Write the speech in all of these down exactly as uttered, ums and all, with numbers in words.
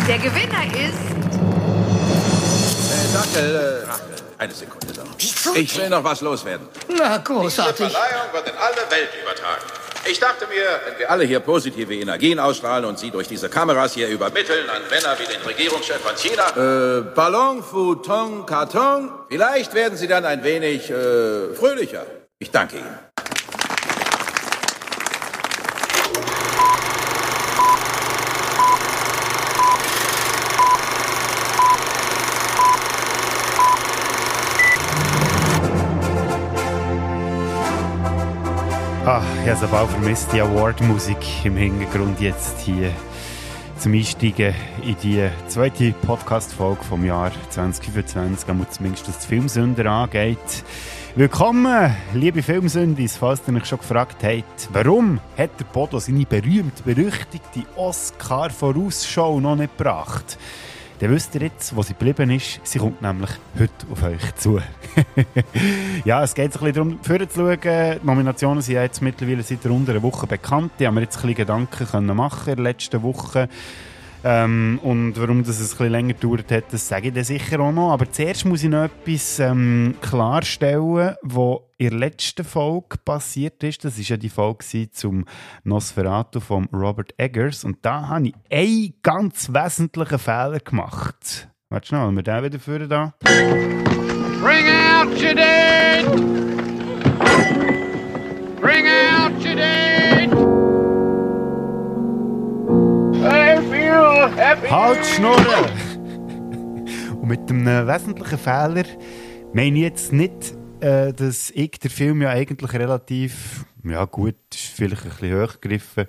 Der Gewinner ist... Äh, Dackel, äh, Rachel, eine Sekunde noch. Ich will noch was loswerden. Na, großartig. Die Verleihung wird in alle Welt übertragen. Ich dachte mir, wenn wir alle hier positive Energien ausstrahlen und sie durch diese Kameras hier übermitteln an Männer wie den Regierungschef von China... Äh, Ballon, Futon, Karton, vielleicht werden sie dann ein wenig, äh, fröhlicher. Ich danke Ihnen. Ah, ich habe es aber auch vermisst, die Award-Musik im Hintergrund jetzt hier zum Einsteigen in die zweite Podcast-Folge vom Jahr zwanzig fünfundzwanzig, wo zumindest was die Filmsünder angeht. Willkommen, liebe Filmsündis, falls ihr euch schon gefragt habt, warum hat der Bodo seine berühmt-berüchtigte Oscar-Vorausschau noch nicht gebracht? Dann wisst ihr jetzt, wo sie geblieben ist. Sie kommt nämlich heute auf euch zu. Ja, es geht ein bisschen darum, vorzuschauen. Die Nominationen sind jetzt mittlerweile seit rund einer Woche bekannt. Die haben wir jetzt ein bisschen Gedanken können machen in der letzten Woche. Ähm, und warum das ein bisschen länger gedauert hat, das sage ich dann sicher auch noch. Aber zuerst muss ich noch etwas ähm, klarstellen, was in der letzten Folge passiert ist. Das war ja die Folge zum Nosferatu von Robert Eggers. Und da habe ich einen ganz wesentlichen Fehler gemacht. Warte schnell, haben wir den wieder führen da? Bring out your dead! Bring out your dead! I feel happy! Halt Schnurren! Und mit einem wesentlichen Fehler meine ich jetzt nicht, äh, dass ich der Film ja eigentlich relativ, ja gut, ist vielleicht ein bisschen hochgegriffen.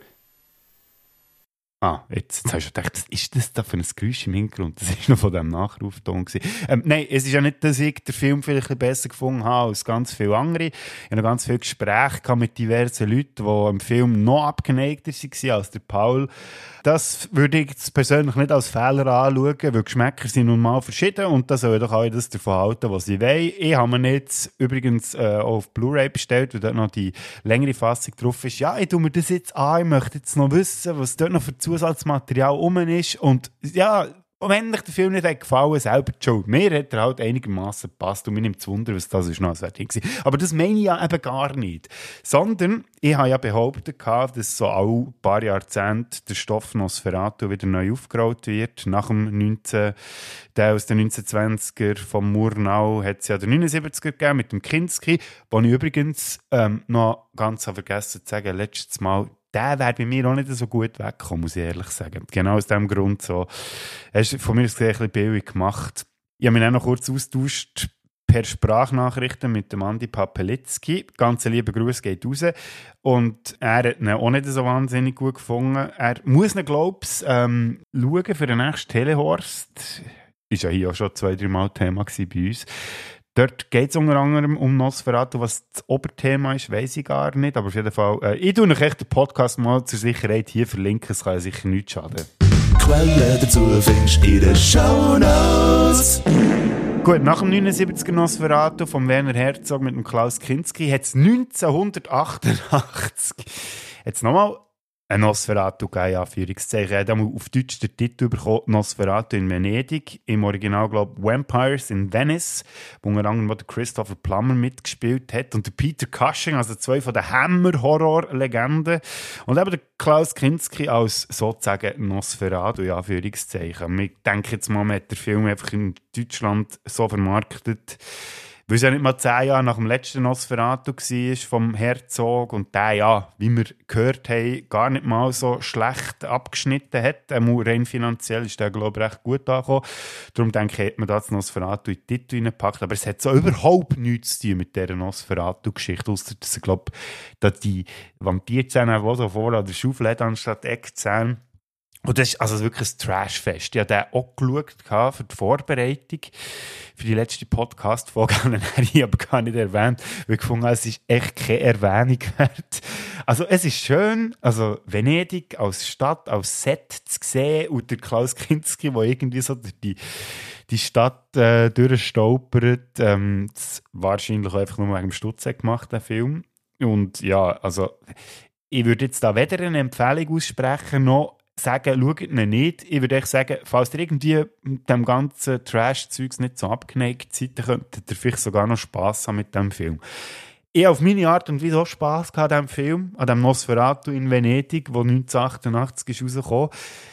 Ah, jetzt, jetzt hast du gedacht, was ist das da für ein Geräusch im Hintergrund? Das war noch von diesem Nachrufton. Ähm, nein, es ist ja nicht, dass ich den Film vielleicht ein bisschen besser gefunden habe als ganz viele andere. Ich hatte noch ganz viele Gespräche mit diversen Leuten, die im Film noch abgeneigter waren als der Paul. Das würde ich jetzt persönlich nicht als Fehler anschauen, weil Geschmäcker sind nun mal verschieden und da sollen doch alle das davon halten, was sie wollen. Ich habe mir jetzt übrigens äh, auf Blu-ray bestellt, weil dort noch die längere Fassung drauf ist. Ja, ich tue mir das jetzt an, ich möchte jetzt noch wissen, was dort noch für Zusatzmaterial rum ist und ja, wenn euch der Film nicht hat gefallen, selber die Schuld. Mir hat er halt einigermaßen gepasst und mir nimmt es Wunder, was das ist noch als Wertung war. Aber das meine ich ja eben gar nicht. Sondern, ich habe ja behauptet, dass so alle paar Jahrzehnte der Stoff Nosferatu wieder neu aufgerollt wird. Nach dem neunzehn, der aus den neunzehnhundertzwanziger vom Murnau hat es ja den neunundsiebziger gegeben mit dem Kinski, wo ich übrigens ähm, noch ganz vergessen zu sagen, letztes Mal, der wäre bei mir auch nicht so gut weggekommen, muss ich ehrlich sagen. Genau aus diesem Grund so. Es ist von mir gesehen ein bisschen billig gemacht. Ich habe mich auch noch kurz austauscht per Sprachnachrichten mit dem Andi Papelitzki. Ganz liebe Grüße geht raus. Und er hat ihn auch nicht so wahnsinnig gut gefunden. Er muss ihn, glaube ich, ähm, schauen für den nächsten Telehorst. Ist ja hier auch schon zwei, drei Mal Thema bei uns. Dort geht es unter anderem um Nosferatu. Was das Oberthema ist, weiss ich gar nicht. Aber auf jeden Fall, äh, ich tue euch echt den Podcast mal zur Sicherheit hier verlinken. Es kann ja sicher nichts schaden. Quellen dazu findest du in den Shownotes. Gut, nach dem neunundsiebziger Nosferatu von Werner Herzog mit dem Klaus Kinski hat es neunzehnhundertachtundachtzig jetzt nochmal ein Nosferatu gegeben, Anführungszeichen. Er hat auf Deutsch den Titel bekommen, Nosferatu in Venedig. Im Original, glaube ich, Vampires in Venice, wo unter anderem der Christopher Plummer mitgespielt hat. Und der Peter Cushing, also zwei von den Hammer-Horror-Legenden. Und eben der Klaus Kinski als sozusagen Nosferatu, in Anführungszeichen. Ich denke jetzt mal, man hat den Film einfach in Deutschland so vermarktet, weil es ja nicht mal zehn Jahre nach dem letzten Nosferatu war vom Herzog und der ja, wie wir gehört haben, gar nicht mal so schlecht abgeschnitten hat. Ähm, rein finanziell ist der, glaube ich, recht gut angekommen. Darum denke ich, hat man das Nosferatu in die Titel reingepackt. Aber es hat so überhaupt nichts zu tun mit dieser Nosferatu-Geschichte, ausser dass ich glaube, dass die Vampirzähne, die so vor an der Schaufel hat, anstatt Eckzähne. Und das ist also wirklich ein Trashfest. Ich habe den auch geschaut für die Vorbereitung für die letzte Podcast-Folge. Den habe ich aber gar nicht erwähnt, weil ich gefunden habe, es ist echt keine Erwähnung wert. Also es ist schön, also Venedig als Stadt, als Set zu sehen und der Klaus Kinski, der irgendwie so die, die Stadt äh, durchstolpert. Ähm, das wahrscheinlich auch einfach nur wegen dem Stutzen gemacht, der Film. Und ja, also ich würde jetzt da weder eine Empfehlung aussprechen, noch sagen, schaut ihn nicht. Ich würde euch sagen, falls ihr irgendwie mit dem ganzen Trash-Zeugs nicht so abgeneigt seid, dann könntet ihr vielleicht sogar noch Spass haben mit diesem Film. Ich habe auf meine Art und Weise auch Spass gehabt an diesem Film, an dem Nosferatu in Venedig, der neunzehnhundertachtundachtzig ist rausgekommen.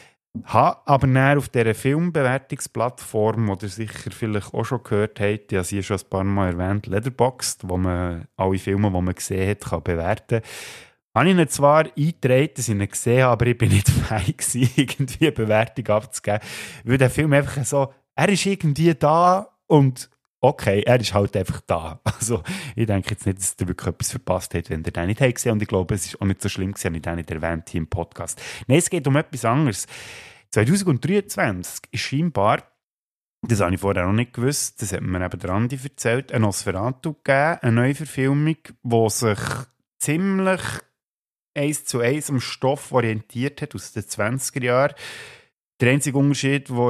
Habe aber dann auf dieser Filmbewertungsplattform, die ihr sicher vielleicht auch schon gehört habt, ich habe sie schon ein paar Mal erwähnt, Letterboxd, wo man alle Filme, die man gesehen hat, kann bewerten kann. Habe ich ihn zwar eingetragen, dass ich ihn gesehen habe, aber ich bin nicht fähig gewesen, irgendwie eine Bewertung abzugeben. Weil der Film einfach so, er ist irgendwie da und okay, er ist halt einfach da. Also ich denke jetzt nicht, dass ihr wirklich etwas verpasst habt, wenn ihr den nicht gesehen habt. Und ich glaube, es ist auch nicht so schlimm gewesen, wenn ich den nicht erwähnt hier im Podcast. Nein, es geht um etwas anderes. zwanzig dreiundzwanzig ist scheinbar, das habe ich vorher noch nicht gewusst, das hat mir eben der Andi erzählt, ein Nosferatu gegeben, eine Neuverfilmung, die sich ziemlich eins zu eins am Stoff orientiert hat aus den zwanziger Jahren. Der einzige Unterschied, der war,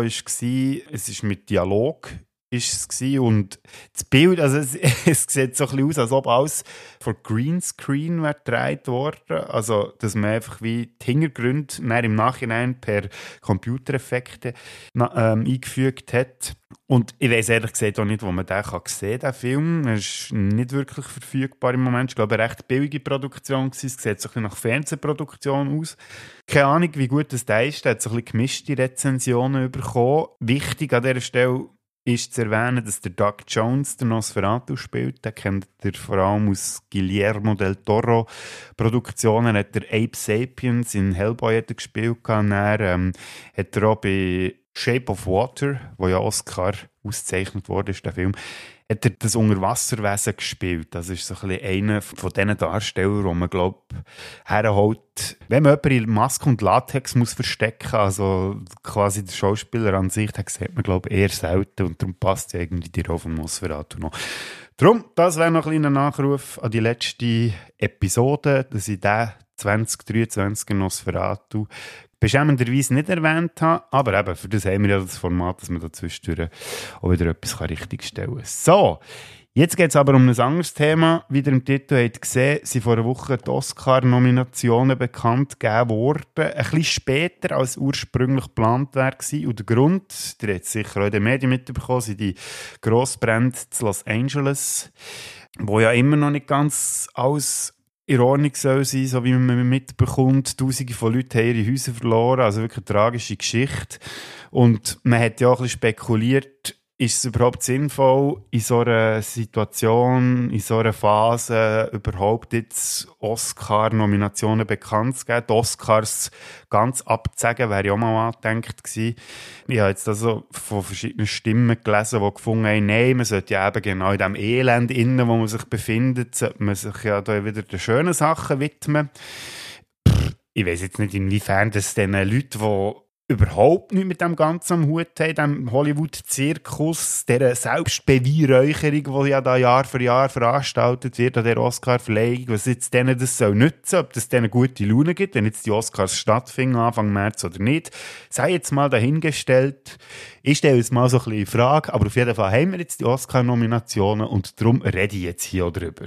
es ist mit Dialog ist es und das Bild, also es, es sieht so ein bisschen aus, als ob alles von Greenscreen wäre gedreht worden, also dass man einfach wie die Hintergründe im Nachhinein per Computereffekte na, ähm, eingefügt hat. Und ich weiss ehrlich gesagt auch nicht, wo man den kann sehen kann, den Film. Er ist nicht wirklich verfügbar im Moment. Ich glaube, eine recht billige Produktion war. Es sieht so ein bisschen nach Fernsehproduktion aus. Keine Ahnung, wie gut das der ist. Er hat so ein bisschen gemischte Rezensionen bekommen. Wichtig an dieser Stelle ist zu erwähnen, dass der Doug Jones der Nosferatu spielt. Den kennt ihr vor allem aus Guillermo del Toro Produktionen. Hat er Ape Sapiens in Hellboy hat er gespielt. Und dann ähm, hat er auch bei Shape of Water, wo ja Oscar ausgezeichnet wurde, ist der Film, hat er das Unterwasserwesen gespielt. Das ist so ein bisschen einer von diesen Darstellern, wo man, glaube ich, herholt, wenn man jemanden in Maske und Latex muss verstecken, also quasi der Schauspieler an sich, den sieht man, glaube ich, eher selten und darum passt ja irgendwie die Rolle von Nosferatu noch. Darum, das wäre noch ein kleiner Nachruf an die letzte Episode, dass ich den zwanzig dreiundzwanzig Nosferatu beschämenderweise nicht erwähnt habe, aber eben, für das haben wir ja das Format, dass man da zwischendurch auch wieder etwas richtigstellen kann. So, jetzt geht es aber um ein anderes Thema. Wie ihr im Titel habt gesehen, sind vor einer Woche die Oscar-Nominationen bekannt gegeben worden. Ein bisschen später, als ursprünglich geplant war. Und der Grund, ihr habt es sicher auch in den Medien mitbekommen, sind die Grossbrände in Los Angeles, wo ja immer noch nicht ganz alles in Ordnung soll sein, so wie man mitbekommt. Tausende von Leuten haben ihre Häuser verloren, also wirklich eine tragische Geschichte. Und man hat ja auch ein bisschen spekuliert, ist es überhaupt sinnvoll, in so einer Situation, in so einer Phase überhaupt jetzt Oscar-Nominationen bekannt zu geben? Die Oscars ganz abzusagen, wäre ja auch mal angedenkt gewesen. Ich habe jetzt also von verschiedenen Stimmen gelesen, die gefunden haben, nein, man sollte ja eben genau in dem Elend innen, wo man sich befindet, sollte man sich ja da wieder den schönen Sachen widmen. Pff, ich weiss jetzt nicht, inwiefern das den Leuten, die überhaupt nicht mit dem Ganzen am Hut haben, dem Hollywood-Zirkus, dieser Selbstbeweihräucherung, die ja da Jahr für Jahr veranstaltet wird an der Oscar-Verleihung, was jetzt denen das soll nützen, ob das denen gute Laune gibt, wenn jetzt die Oscars stattfinden, Anfang März oder nicht, sei jetzt mal dahingestellt. Ich stelle es mal so ein bisschen in Frage, aber auf jeden Fall haben wir jetzt die Oscar-Nominationen und darum rede ich jetzt hier auch drüber.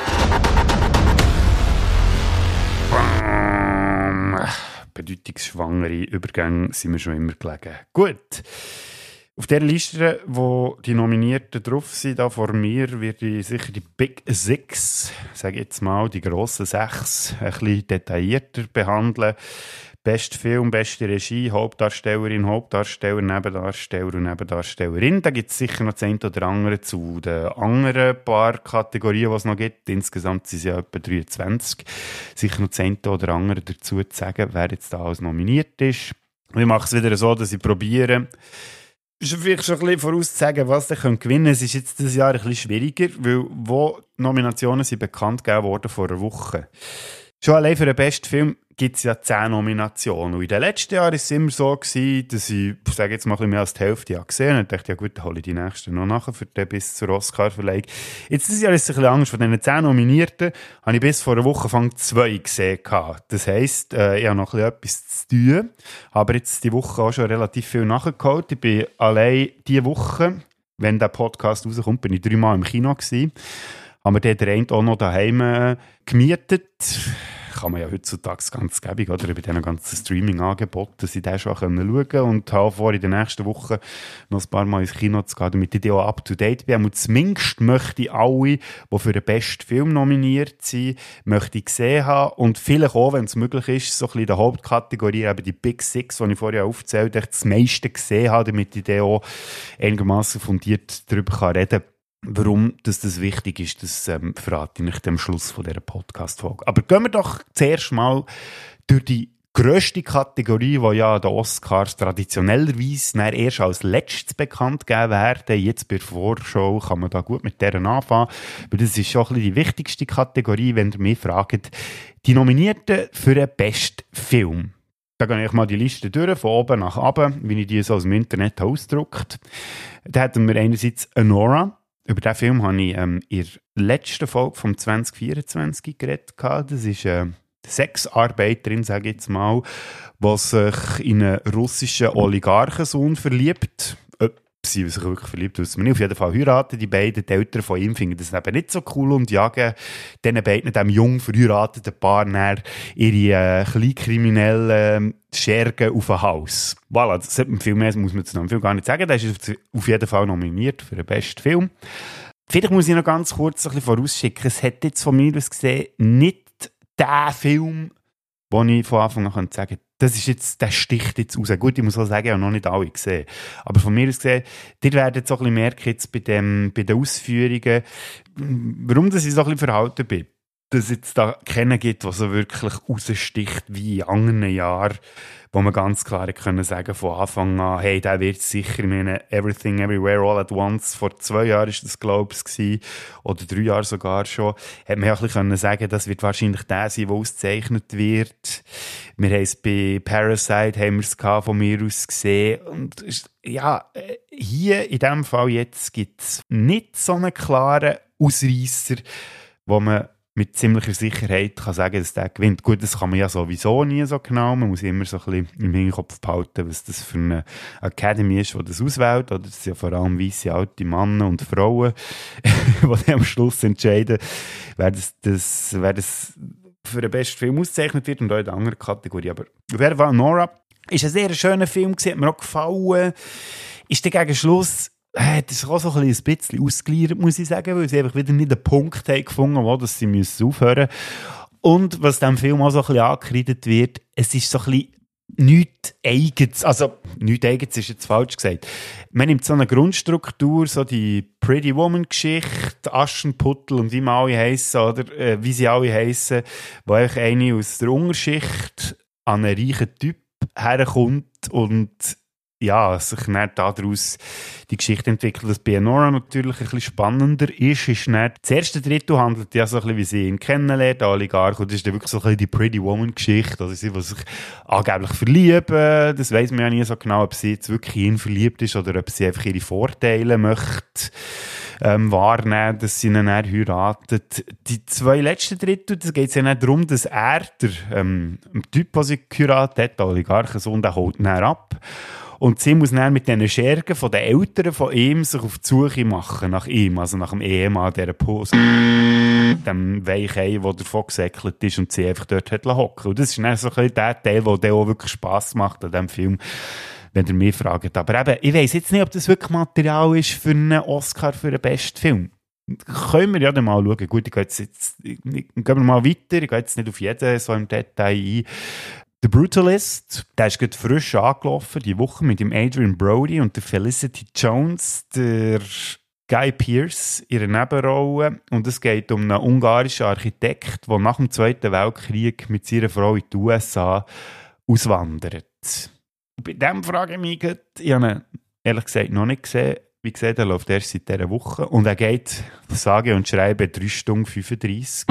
Bedeutungsschwangere Übergänge sind mir schon immer gelegen. Gut. Auf der Liste, wo die Nominierten drauf sind, da vor mir, werde ich sicher die Big Six, sage ich jetzt mal, die grossen Sechs, ein bisschen detaillierter behandeln. Beste Film, beste Regie, Hauptdarstellerin, Hauptdarsteller, Nebendarsteller und Nebendarstellerin. Da gibt es sicher noch das eine oder andere zu den anderen paar Kategorien, die es noch gibt. Insgesamt sind es ja etwa dreiundzwanzig. Sicher noch das eine oder andere dazu zu sagen, wer jetzt da alles nominiert ist. Ich mache es wieder so, dass ich probiere, vielleicht schon ein bisschen vorauszusagen, was sie gewinnen können. Es ist jetzt dieses Jahr ein bisschen schwieriger, weil wo Nominationen sind bekannt gegeben worden vor einer Woche. Schon allein für den besten Film gibt es ja zehn Nominationen. Und in den letzten Jahren war es immer so gewesen, dass ich, ich sage jetzt mal ein bisschen mehr als die Hälfte gesehen habe. Und dachte, ja gut, dann hole ich die nächsten noch nachher für den bis zur Oscar-Verleihung. Jetzt dieses Jahr ist es ein bisschen anders. Von diesen zehn Nominierten habe ich bis vor einer Woche Anfang zwei gesehen. Das heisst, äh, ich habe noch ein bisschen etwas zu tun. Aber jetzt die Woche auch schon relativ viel nachgeholt. Ich bin allein diese Woche, wenn der Podcast rauskommt, bin ich dreimal im Kino gewesen. Haben wir den einen auch noch daheim äh, gemietet. kann man ja heutzutage ganz gäbig, oder bei diesen ganzen Streaming-Angeboten, dass ich den schon schauen können und habe vor, in den nächsten Wochen noch ein paar Mal ins Kino zu gehen, damit ich auch up-to-date bin. Und zumindest möchte ich alle, die für den besten Film nominiert sind, möchte ich gesehen haben und vielleicht auch, wenn es möglich ist, so ein bisschen in der Hauptkategorie, eben die Big Six, die ich vorher aufgezählt habe, das meiste gesehen habe, damit ich dann auch einigermaßen fundiert darüber reden kann. Warum dass das wichtig ist, das ähm, verrate ich am Schluss von dieser Podcast-Folge. Aber gehen wir doch zuerst mal durch die grösste Kategorie, die ja den Oscars traditionellerweise erst als letztes bekannt gegeben werden. Jetzt bei der Vorschau kann man da gut mit deren anfangen. Aber das ist schon ein bisschen die wichtigste Kategorie, wenn ihr mich fragt. Die Nominierten für den besten Film. Da gehe ich mal die Liste durch, von oben nach unten, wie ich die so aus dem Internet ausgedruckt habe. Da hätten wir einerseits Anora. Über diesen Film habe ich ähm, in der letzten Folge vom zwanzig vierundzwanzig geredet. Das ist eine Sexarbeiterin, sage ich jetzt mal, die sich in einen russischen Oligarchensohn verliebt. Ob sie sich wirklich verliebt, wissen wir nicht. Auf jeden Fall heiraten die beiden. Die Eltern von ihm finden das eben nicht so cool und jagen diesen beiden, dem jung verheirateten Paar, ihre äh, kleinkriminellen Schergen auf ein Haus. Voilà, das hat viel mehr muss man zu einem Film gar nicht sagen. Der ist auf jeden Fall nominiert für den besten Film. Vielleicht muss ich noch ganz kurz ein bisschen vorausschicken. Es hat jetzt von mir aus gesehen nicht der Film, den ich von Anfang an sagen könnte, das ist jetzt, der sticht jetzt raus. Gut, ich muss auch sagen, ich habe noch nicht alle gesehen. Aber von mir aus gesehen, ihr werdet so ein bisschen merken jetzt bei, dem, bei den Ausführungen, warum dass ich so ein bisschen verhalten bin. Dass es jetzt da keinen gibt, der so wirklich raussticht wie in anderen Jahren, wo man ganz klar können sagen von Anfang an, hey, der wird sicher, ich meine, Everything, Everywhere, All at Once, vor zwei Jahren war das, glaube ich, gewesen, oder drei Jahre sogar schon, hat man ja ein bisschen können sagen, das wird wahrscheinlich der sein, der ausgezeichnet wird. Wir haben es bei Parasite, haben wir es von mir aus gesehen, und ja, hier, in diesem Fall jetzt, gibt es nicht so einen klaren Ausreisser, wo man mit ziemlicher Sicherheit kann sagen, dass der gewinnt. Gut, das kann man ja sowieso nie so genau. Man muss immer so ein bisschen im Hinterkopf behalten, was das für eine Academy ist, die das auswählt. Oder das sind ja vor allem weisse alte Männer und Frauen, die am Schluss entscheiden, wer das, das, wer das für den besten Film ausgezeichnet wird und auch in der anderen Kategorie. Aber auf jeden Fall, Nora ist ein sehr schöner Film gewesen, hat mir auch gefallen. Ist dann gegen Schluss hat es auch so ein bisschen ausgeleiert, muss ich sagen, weil sie einfach wieder nicht den Punkt haben gefunden, wo dass sie müssen aufhören müssen. Und was dem Film auch so ein bisschen angekreidet wird, es ist so ein bisschen nichts Eigenes. Also, nichts Eigenes ist jetzt falsch gesagt. Man nimmt so eine Grundstruktur, so die Pretty Woman-Geschichte, Aschenputtel und wie man alle heissen, oder äh, wie sie alle heissen, wo eigentlich eine aus der Unterschicht an einen reichen Typ herkommt und ja, sich dann daraus die Geschichte entwickelt, dass bei Nora natürlich ein bisschen spannender ist, ist dann, das erste Drittel handelt ja so ein bisschen, wie sie ihn kennenlernt, der Oligarch, und das ist dann wirklich so ein bisschen die Pretty Woman-Geschichte, also sie, die sich angeblich verlieben, das weiss man ja nie so genau, ob sie jetzt wirklich in ihn verliebt ist oder ob sie einfach ihre Vorteile möchte ähm, wahrnehmen, dass sie ihn dann heiratet. Die zwei letzten Drittel, da geht es ja nicht darum, dass er, der ähm, Typ, der sie geheiratet hat, der Oligarchensohn, der holt ihn dann ab. Und sie muss dann mit diesen Schergen von den Eltern von ihm sich auf die Suche machen nach ihm, also nach dem Ehemann, dieser Post, dem Weichei, der davon gesäckelt ist und sie einfach dort hat hocken. Und das ist dann so ein bisschen der Teil, der auch wirklich Spass macht an diesem Film, wenn ihr mich fragt. Aber eben, ich weiss jetzt nicht, ob das wirklich Material ist für einen Oscar für den besten Film. Können wir ja dann mal schauen. Gut, ich gehe jetzt, jetzt ich, gehen wir mal weiter, ich gehe jetzt nicht auf jeden so im Detail ein. The Brutalist, der ist gerade frisch angelaufen, die Woche mit dem Adrian Brody und der Felicity Jones, der Guy Pearce, ihre Nebenrolle. Und es geht um einen ungarischen Architekt, der nach dem Zweiten Weltkrieg mit seiner Frau in die U S A auswandert. Und bei dem frage ich mich gerade, ich habe ihn ehrlich gesagt noch nicht gesehen. Wie gesagt, er läuft erst seit dieser Woche. Und er geht, sage und schreibe, drei Stunden fünfunddreissig.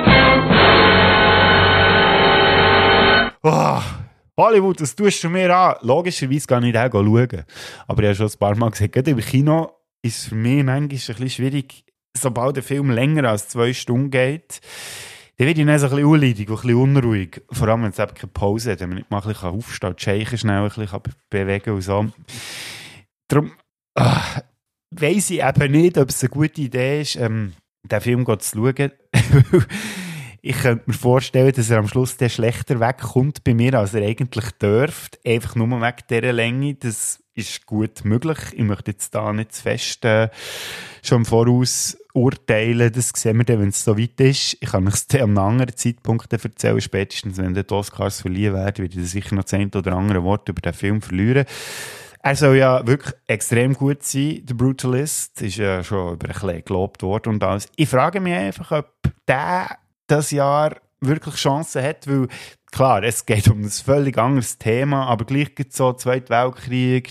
Oh, Hollywood, das tust du mir an. Logischerweise kann ich den schauen. Aber ich habe schon ein paar Mal gesagt, gerade im Kino ist es für mich manchmal ein bisschen schwierig, sobald der Film länger als zwei Stunden geht, dann werde ich dann so ein bisschen unleidig und ein bisschen unruhig. Vor allem, wenn es eben keine Pause hat, wenn man nicht mal ein bisschen aufstehen kann, die Scheichen schnell ein bisschen bewegen und so. Darum ah, weiss ich eben nicht, ob es eine gute Idee ist, ähm, den Film zu schauen. ich könnte mir vorstellen, dass er am Schluss der schlechter wegkommt bei mir, als er eigentlich dürfte. Einfach nur wegen dieser Länge. Das ist gut möglich. Ich möchte jetzt da nicht zu fest äh, schon im Voraus urteilen. Das sehen wir dann, wenn es so weit ist. Ich kann es an einem anderen Zeitpunkt erzählen. Spätestens, wenn die Oscars verliehen werden, werde ich sicher noch das eine oder andere Wort über den Film verlieren. Er soll ja wirklich extrem gut sein. The Brutalist ist ja schon über ein bisschen gelobt worden und alles. Ich frage mich einfach, ob der das Jahr wirklich Chancen hat, weil klar, es geht um ein völlig anderes Thema, aber gleich gibt es so Zweiter Weltkrieg,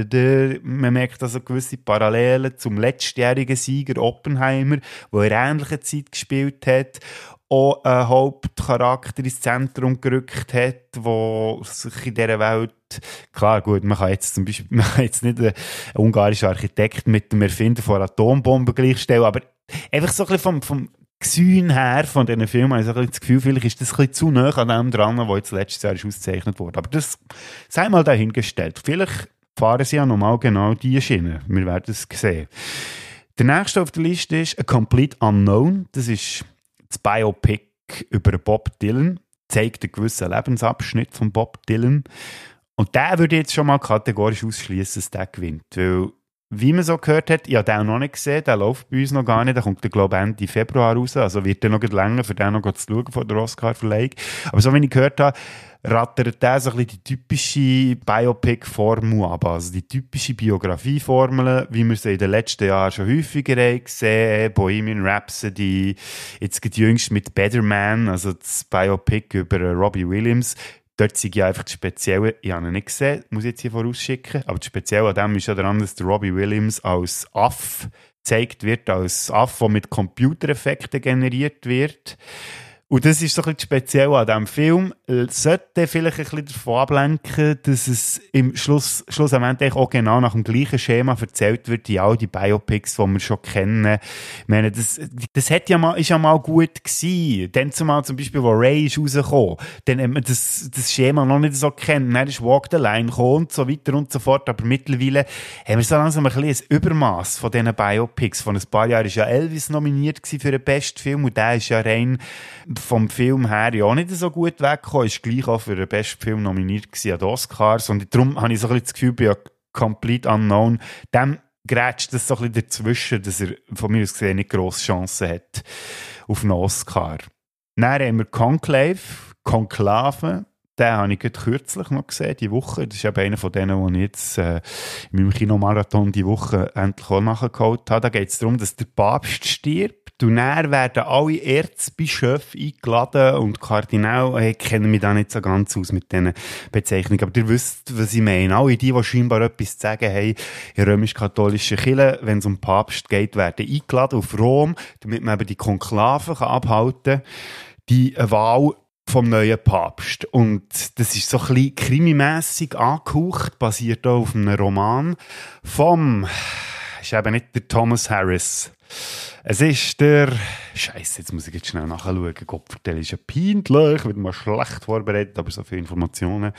man merkt also gewisse Parallelen zum letztjährigen Sieger Oppenheimer, der in einer ähnlichen Zeit gespielt hat, auch einen Hauptcharakter ins Zentrum gerückt hat, der sich in dieser Welt, klar gut, man kann jetzt zum Beispiel man kann jetzt nicht einen ungarischen Architekt mit dem Erfinder von Atombomben gleichstellen, aber einfach so ein bisschen vom, vom Gesehen her von diesen Filmen habe ich so das Gefühl, vielleicht ist das ein bisschen zu nah an dem dran, was jetzt letztes Jahr ist ausgezeichnet wurde. Aber das sei mal dahingestellt. Vielleicht fahren sie ja nochmal genau diese Schiene. Wir werden es sehen. Der nächste auf der Liste ist A Complete Unknown. Das ist das Biopic über Bob Dylan. Zeigt einen gewissen Lebensabschnitt von Bob Dylan. Und der würde ich jetzt schon mal kategorisch ausschließen, dass der gewinnt. Weil, wie man so gehört hat, ich habe den auch noch nicht gesehen, der läuft bei uns noch gar nicht, der kommt, glaube ich, Ende Februar raus, also wird der noch länger, für den noch zu schauen von der Oscar-Verleihung. Aber so wie ich gehört habe, rattert der so ein bisschen die typische Biopic-Formel ab, also die typische Biografie-Formel, wie wir sie in den letzten Jahren schon häufiger haben gesehen, Bohemian Rhapsody, jetzt geht jüngst mit Better Man, also das Biopic über Robbie Williams. Dort sei ja einfach das Spezielle, ich habe ihn nicht gesehen, muss ich jetzt hier vorausschicken, aber das Spezielle an dem ist ja daran, dass der Robbie Williams als Affe gezeigt wird, als Affe, der mit Computereffekten generiert wird. Und das ist so ein bisschen speziell an diesem Film. Es sollte vielleicht ein bisschen davon ablenken, dass es im Schluss, schlussendlich auch genau nach dem gleichen Schema erzählt wird, wie all die Biopics, die wir schon kennen. Ich meine, das, das hat ja mal, ist ja mal gut gewesen. Dann zumal zum Beispiel, wo Ray ist rausgekommen, dann hat man das, das Schema noch nicht so kennen. Dann ist Walk the Line gekommen und so weiter und so fort. Aber mittlerweile haben wir so langsam ein bisschen ein Übermaß von diesen Biopics. Vor ein paar Jahren war ja Elvis nominiert für den besten Film und der ist ja rein vom Film her ja auch nicht so gut weggekommen, ist gleich auch für den besten Film nominiert gewesen an den Oscars und darum habe ich so ein bisschen das Gefühl, bei Complete Unknown, dem grätscht das so ein bisschen dazwischen, dass er von mir aus gesehen nicht grosse Chancen hat auf einen Oscar. Dann haben wir Conclave, Conclave, den habe ich gerade kürzlich noch gesehen, die Woche. Das ist eben einer von denen, die ich jetzt äh, in meinem Kinomarathon die Woche endlich auch nachgeholt habe. Da geht es darum, dass der Papst stirbt. Und dann werden alle Erzbischöfe eingeladen und Kardinäle, ich kenne mich da nicht so ganz aus mit diesen Bezeichnungen, aber ihr wisst, was ich meine. Alle die, die scheinbar etwas zu sagen haben, in der römisch-katholischen Kirche, wenn es um Papst geht, werden eingeladen auf Rom, damit man eben die Konklave abhalten kann, die Wahl vom neuen Papst. Und das ist so ein bisschen krimimässig angehaucht, basiert auch auf einem Roman vom, ist eben nicht der Thomas Harris. Es ist der, Scheiße, jetzt muss ich jetzt schnell nachschauen, Gott, der ist ja peinlich, ich bin mal schlecht vorbereitet, aber so viele Informationen.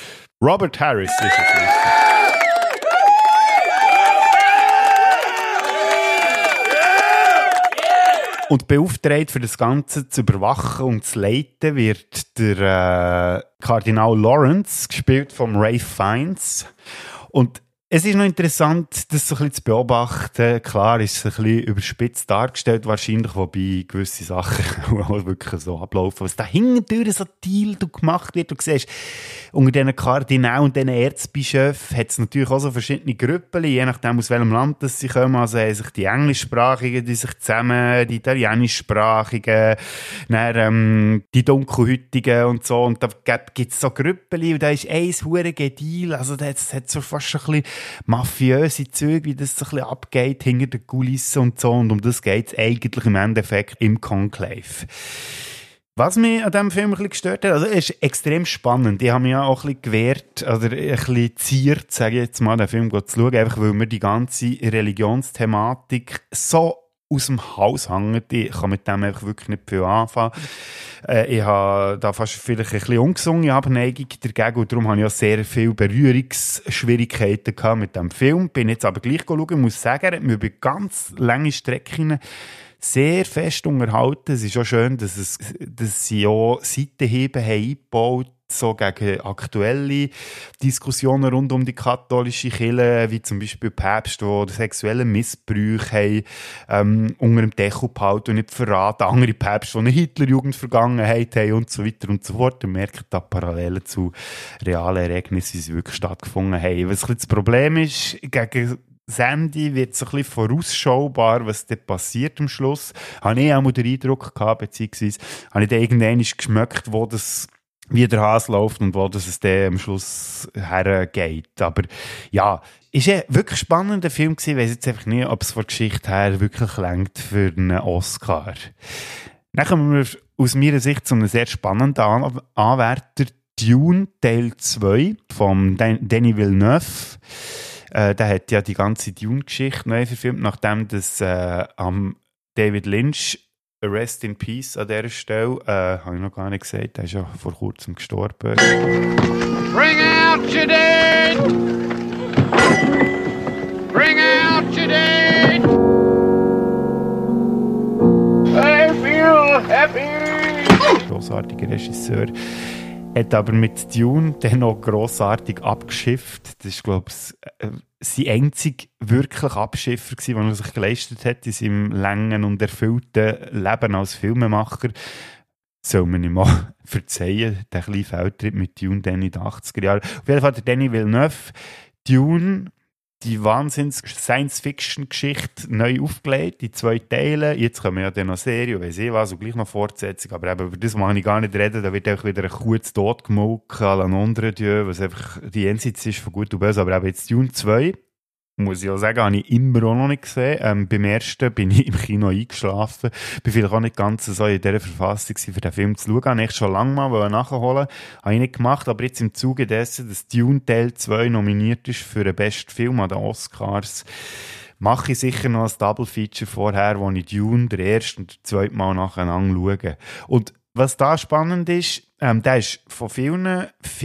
Robert Harris ist es nicht. Und beauftragt für das Ganze zu überwachen und zu leiten wird der äh, Kardinal Lawrence, gespielt von Ralph Fiennes. Und es ist noch interessant, das so ein bisschen zu beobachten. Klar ist es ein bisschen überspitzt dargestellt, wahrscheinlich, wobei gewisse Sachen auch wirklich so ablaufen. Was da hinten so Deal gemacht wird, du siehst, unter diesen Kardinälen und diesen Erzbischöfen hat es natürlich auch so verschiedene Gruppen, je nachdem aus welchem Land das sie kommen. Also haben sich die Englischsprachigen, die sich zusammen, die Italienischsprachigen, dann, ähm, die Dunkelhäutigen und so. Und da gibt es so Gruppen und da ist eins hure Deal. Also das hat so fast ein bisschen mafiöse Züge, wie das so ein bisschen abgeht hinter den Kulissen und so. Und um das geht es eigentlich im Endeffekt im Conclave. Was mich an diesem Film ein bisschen gestört hat, also er ist extrem spannend. Ich habe mich ja auch ein bisschen gewehrt, oder ein bisschen ziert, sage ich jetzt mal, den Film zu schauen, einfach weil mir die ganze Religionsthematik so aus dem Haus hängt. Ich kann mit dem einfach wirklich nicht viel anfangen. Äh, ich habe da fast vielleicht ein bisschen ungesungene Abneigung dagegen und darum habe ich auch sehr viele Berührungsschwierigkeiten gehabt mit dem Film. Bin jetzt aber gleich schauen, muss sagen, er hat mir über ganz lange Strecken sehr fest unterhalten. Es ist auch schön, dass, es, dass sie auch Seitenhiebe haben eingebaut, so gegen aktuelle Diskussionen rund um die katholische Kirche, wie zum Beispiel Päpste, die sexuelle Missbrüche haben, ähm, unter dem Deckel behalten und nicht verraten, andere Päpste, die eine Hitlerjugend-Vergangenheit haben und so weiter und so fort. Ihr merkt da Parallelen zu realen Ereignissen, wie sie wirklich stattgefunden haben. Was ein bisschen das Problem ist, gegen das Ende wird so ein bisschen vorausschaubar, was dort passiert am Schluss. Habe ich auch mal den Eindruck gehabt, beziehungsweise habe ich dann irgendwann geschmeckt, wo das wie der Hase läuft und wo das es dann am Schluss hergeht. Aber ja, ist ein wirklich spannender Film gewesen. Ich weiss jetzt einfach nicht, ob es von der Geschichte her wirklich reicht für einen Oscar. Dann kommen wir aus meiner Sicht zu einem sehr spannenden An- Anwärter, Dune Teil zwei von Denis Villeneuve. Äh, der hat ja die ganze Dune-Geschichte neu verfilmt, nachdem das äh, am David Lynch Rest in Peace an dieser Stelle, äh, habe ich noch gar nicht gesagt, der ist ja vor kurzem gestorben. Bring out your dead! Bring out your dead! I feel happy! Grossartiger Regisseur. Hat aber mit Dune dann noch grossartig abgeschifft. Das ist, glaube ich, äh, sein einzig wirklich Abschiffer gewesen, den er sich geleistet hat in seinem langen und erfüllten Leben als Filmemacher. Soll man ihm mal verzeihen, der kleine Feldtritt mit Dune dann in den achtziger Jahren. Auf jeden Fall der Denis Villeneuve, Dune, die Wahnsinns-Science-Fiction-Geschichte neu aufgelegt, in zwei Teile. Jetzt kommen ja dann noch Serie, weiss ich was, und gleich noch Fortsetzung. Aber eben, über das mag ich gar nicht reden. Da wird auch wieder ein kurz Tod gemolken, à la Notre Dieu, was einfach die Jenseits ist von Gut und Böse. Aber eben jetzt Dune zwei, muss ich auch sagen, habe ich immer auch noch nicht gesehen. Ähm, beim ersten bin ich im Kino eingeschlafen. Bin vielleicht auch nicht ganz so in dieser Verfassung gewesen, für den Film zu schauen. Habe ich schon lange mal nachholen. Habe ich nicht gemacht, aber jetzt im Zuge dessen, dass Dune Teil zwei nominiert ist für den besten Film an den Oscars, mache ich sicher noch ein Double-Feature vorher, wo ich Dune, der erste und der zweite Mal nacheinander schaue. Und was da spannend ist, ähm, der ist von vielen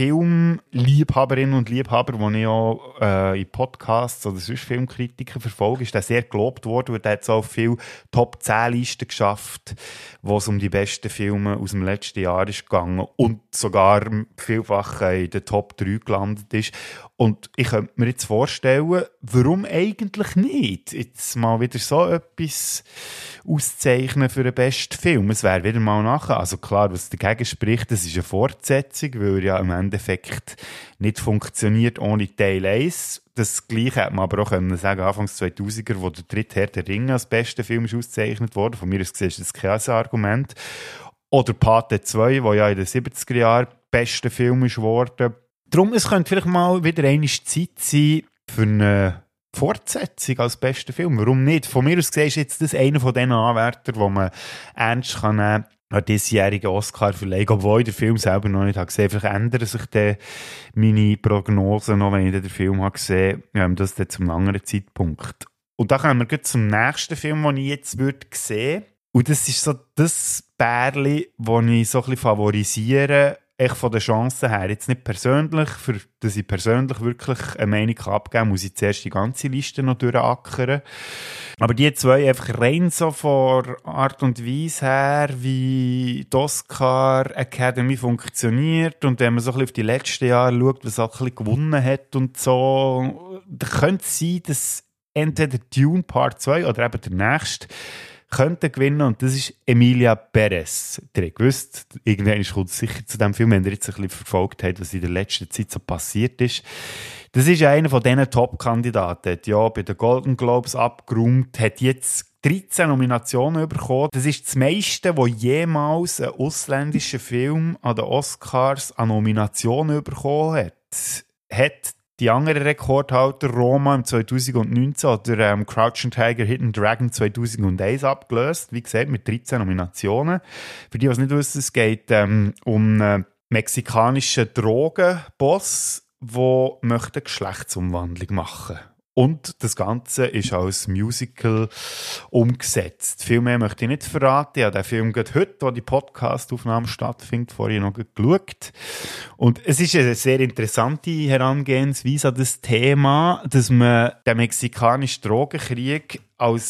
Filmliebhaberinnen und Liebhabern, die ich auch äh, in Podcasts oder sonst Filmkritiken verfolge, ist der sehr gelobt worden, und der hat so viele Top zehn Listen geschafft, wo es um die besten Filme aus dem letzten Jahr ist gegangen und sogar vielfach in den Top drei gelandet ist. Und ich könnte mir jetzt vorstellen, warum eigentlich nicht jetzt mal wieder so etwas auszeichnen für den besten Film. Es wäre wieder mal nachher. Also klar, was dagegen spricht, das ist eine Fortsetzung, weil er ja im Endeffekt nicht funktioniert ohne Teil eins. Das Gleiche hätte man aber auch können sagen, Anfangs zweitausender, wo der dritte Herr der Ringe als bester Film ist ausgezeichnet worden. Von mir aus gesehen ist das kein Argument. Oder Pate zwei, der ja in den siebziger Jahren bester Film ist geworden. Darum, es könnte vielleicht mal wieder eine Zeit sein für eine Fortsetzung als bester Film. Warum nicht? Von mir aus gesehen ist jetzt das einer von diesen Anwärtern, wo man ernst kann nehmen an diesjährigen Oscar verleihen, obwohl ich den Film selber noch nicht habe gesehen. Vielleicht ändern sich dann meine Prognosen noch, wenn ich den Film habe gesehen habe, das dann zum anderen Zeitpunkt. Und da kommen wir gleich zum nächsten Film, den ich jetzt würde sehen. Und das ist so das Bärli, das ich so ein bisschen favorisiere, echt von den Chancen her. Jetzt nicht persönlich, für dass ich persönlich wirklich eine Meinung abgeben kann, muss ich zuerst die ganze Liste noch durchackern. Aber die zwei einfach rein so von Art und Weise her, wie die Oscar Academy funktioniert, und wenn man so ein bisschen auf die letzten Jahre schaut, was auch ein bisschen gewonnen hat und so, dann könnte es sein, dass entweder Dune Part zwei oder eben der nächste könnte gewinnen, und das ist Emilia Perez. Ihr habt gewusst, irgendwann kommt es sicher zu dem Film, wenn ihr jetzt ein bisschen verfolgt habt, was in der letzten Zeit so passiert ist. Das ist einer von diesen Top-Kandidaten. Hat ja bei den Golden Globes abgeräumt, hat jetzt dreizehn Nominationen bekommen. Das ist das meiste, wo jemals ein ausländischer Film an den Oscars an Nominationen bekommen hat. Hat die anderen Rekordhalter Roma im zweitausendneunzehn oder ähm, Crouching Tiger, Hidden Dragon zweitausendeins abgelöst. Wie gesagt, mit dreizehn Nominationen. Für die, die es nicht wissen, es geht ähm, um einen mexikanischen Drogenboss, der möchte Geschlechtsumwandlung machen. Und das Ganze ist als Musical umgesetzt. Viel mehr möchte ich nicht verraten. Ich habe den Film gerade heute, wo die Podcast-Aufnahme stattfindet, vorhin noch geschaut. Und es ist eine sehr interessante Herangehensweise an das Thema, dass man den mexikanischen Drogenkrieg als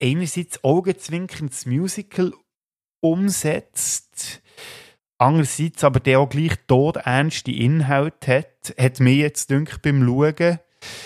einerseits augenzwinkendes Musical umsetzt, andererseits aber der auch gleich todernste Inhalte hat, hat mir jetzt gedacht beim Schauen.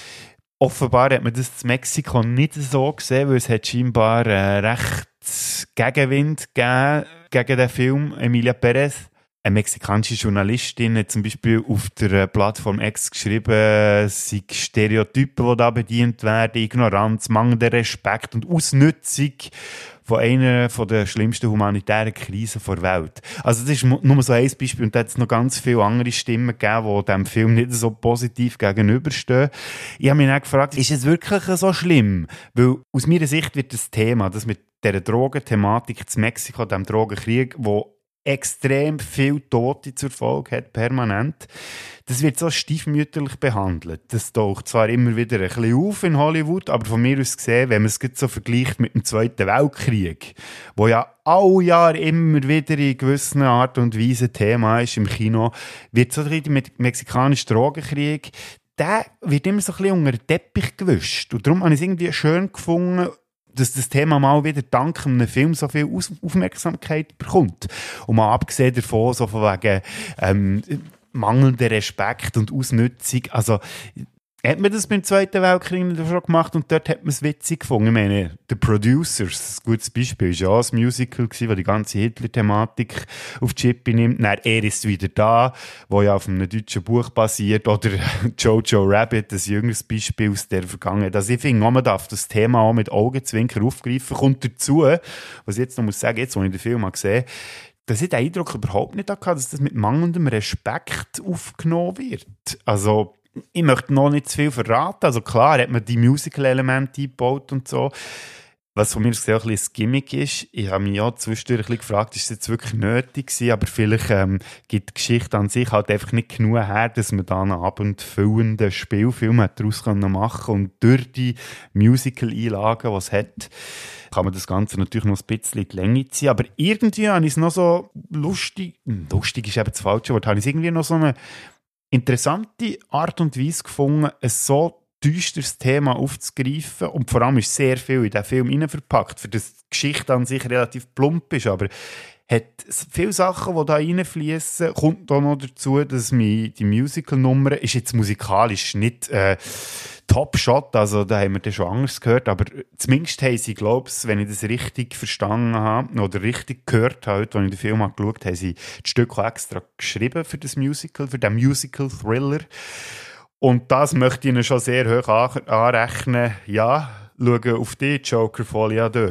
Offenbar hat man das in Mexiko nicht so gesehen, weil es hat scheinbar äh, recht Gegenwind gegeben gegen den Film Emilia Pérez. Eine mexikanische Journalistin hat zum Beispiel auf der Plattform X geschrieben, es sind Stereotypen, die da bedient werden, Ignoranz, mangelnder Respekt und Ausnutzung von einer der schlimmsten humanitären Krisen der Welt. Also das ist nur so ein Beispiel und da hat es noch ganz viele andere Stimmen gegeben, die diesem Film nicht so positiv gegenüberstehen. Ich habe mich dann gefragt, ist es wirklich so schlimm? Weil aus meiner Sicht wird das Thema, das mit dieser Drogenthematik in Mexiko, dem Drogenkrieg, wo extrem viel Tote zur Folge hat, permanent. Das wird so stiefmütterlich behandelt. Das taucht zwar immer wieder ein bisschen auf in Hollywood, aber von mir aus gesehen, wenn man es so vergleicht mit dem Zweiten Weltkrieg, wo ja alle Jahre immer wieder in gewisser Art und Weise Thema ist im Kino, wird so der mexikanische Drogenkrieg, der wird immer so ein bisschen unter den Teppich gewischt. Und darum habe ich es irgendwie schön gefunden, dass das Thema mal wieder dank einem Film so viel Aufmerksamkeit bekommt. Und mal abgesehen davon, so von wegen ähm, mangelnder Respekt und Ausnutzung, also hat man das beim Zweiten Weltkrieg schon gemacht und dort hat man es witzig gefunden. Ich meine, The Producers, ein gutes Beispiel, war ja ein Musical, das die ganze Hitler-Thematik auf die Chippe nimmt. Dann «Er ist wieder da», wo ja auf einem deutschen Buch basiert, oder «Jojo Rabbit», ein jüngeres Beispiel aus der Vergangenheit. Also ich finde, man darf das Thema auch mit Augenzwinkern aufgreifen. Kommt dazu, was ich jetzt noch muss sagen, jetzt, wo ich den Film gesehen habe, dass ich den Eindruck überhaupt nicht hatte, dass das mit mangelndem Respekt aufgenommen wird. Also, ich möchte noch nicht zu viel verraten. Also klar hat man die Musical-Elemente eingebaut und so. Was von mir gesehen auch ein bisschen ein Gimmick ist. Ich habe mich ja zwischendurch ein bisschen gefragt, ist es jetzt wirklich nötig gewesen? Aber vielleicht ähm, gibt die Geschichte an sich halt einfach nicht genug her, dass man da einen abendfüllenden Spielfilm daraus machen kann. Und durch die Musical-Einlagen, die es hat, kann man das Ganze natürlich noch ein bisschen in die Länge ziehen. Aber irgendwie habe ich es noch so lustig, lustig ist eben das falsche Wort, habe ich es irgendwie noch so eine interessante Art und Weise gefunden, ein so düsteres Thema aufzugreifen und vor allem ist sehr viel in diesen Film hinein verpackt, für das die Geschichte an sich relativ plump ist, aber hat viele Sachen, die da reinfließen. Kommt auch noch dazu, dass mich die Musical-Nummer ist jetzt musikalisch nicht äh, Top-Shot, also da haben wir das schon anders gehört, aber zumindest haben sie, glaube ich, wenn ich das richtig verstanden habe oder richtig gehört habe, als ich den Film geschaut habe, haben sie das Stück extra geschrieben für das Musical, für den Musical-Thriller. Und das möchte ich ihnen schon sehr hoch anrechnen. Ja, schauen auf die Joker Folie deux.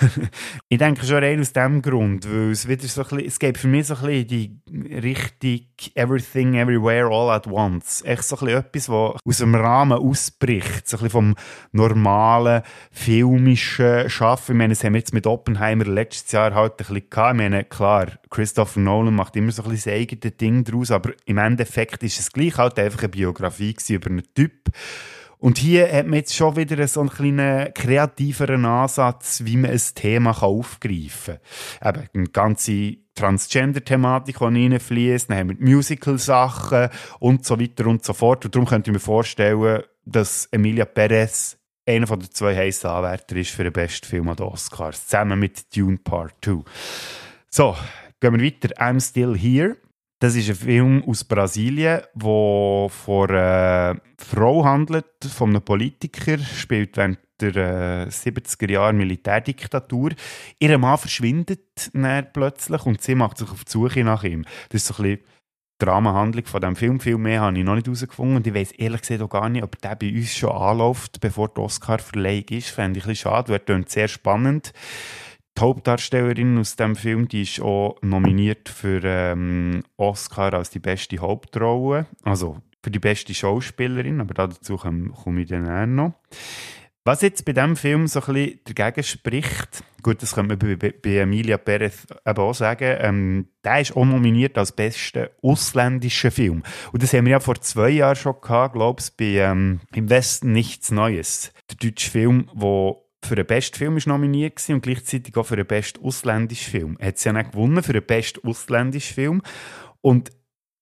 Ich denke schon rein aus dem Grund, weil es wieder so ein bisschen, es geht für mich so ein bisschen die Richtung Everything, Everywhere, All at Once. Echt so ein bisschen etwas, was aus dem Rahmen ausbricht, so ein bisschen vom normalen, filmischen Schaffen. Ich meine, das haben wir jetzt mit Oppenheimer letztes Jahr halt ein bisschen gehabt. Ich meine, klar, Christopher Nolan macht immer so ein bisschen sein eigenes Ding daraus, aber im Endeffekt ist es gleich halt einfach eine Biografie über einen Typ. Und hier hat man jetzt schon wieder so einen kleinen kreativeren Ansatz, wie man ein Thema aufgreifen kann. Eben, eine ganze Transgender-Thematik, die reinfliesst, dann haben wir die Musical-Sachen und so weiter und so fort. Und darum könnte ich mir vorstellen, dass Emilia Pérez einer der zwei heissen Anwärter ist für den besten Film an den Oscars, zusammen mit Dune Part zwei. So, gehen wir weiter. I'm Still Here. Das ist ein Film aus Brasilien, der von einer Frau handelt, von einem Politiker, spielt während der äh, siebziger Jahre Militärdiktatur. Ihr Mann verschwindet dann plötzlich und sie macht sich auf die Suche nach ihm. Das ist so ein bisschen die Dramahandlung von diesem Film. Viel mehr habe ich noch nicht herausgefunden und ich weiss ehrlich gesagt auch gar nicht, ob der bei uns schon anläuft, bevor die Oscar-Verleihung ist. Fände ich ein bisschen schade, wäre sehr spannend. Die Hauptdarstellerin aus diesem Film, die ist auch nominiert für ähm, Oscar als die beste Hauptrolle, also für die beste Schauspielerin, aber dazu komme, komme ich dann auch noch. Was jetzt bei diesem Film so ein bisschen dagegen spricht, gut, das könnte man bei, bei Emilia Pérez eben auch sagen, ähm, der ist auch nominiert als bester ausländischer Film. Und das haben wir ja vor zwei Jahren schon gehabt, glaube ich, bei ähm, «Im Westen nichts Neues». Der deutsche Film, der für den besten Film ist nominiert war und gleichzeitig auch für den besten ausländischen Film. Er hat es ja nicht gewonnen für den besten ausländischen Film. Und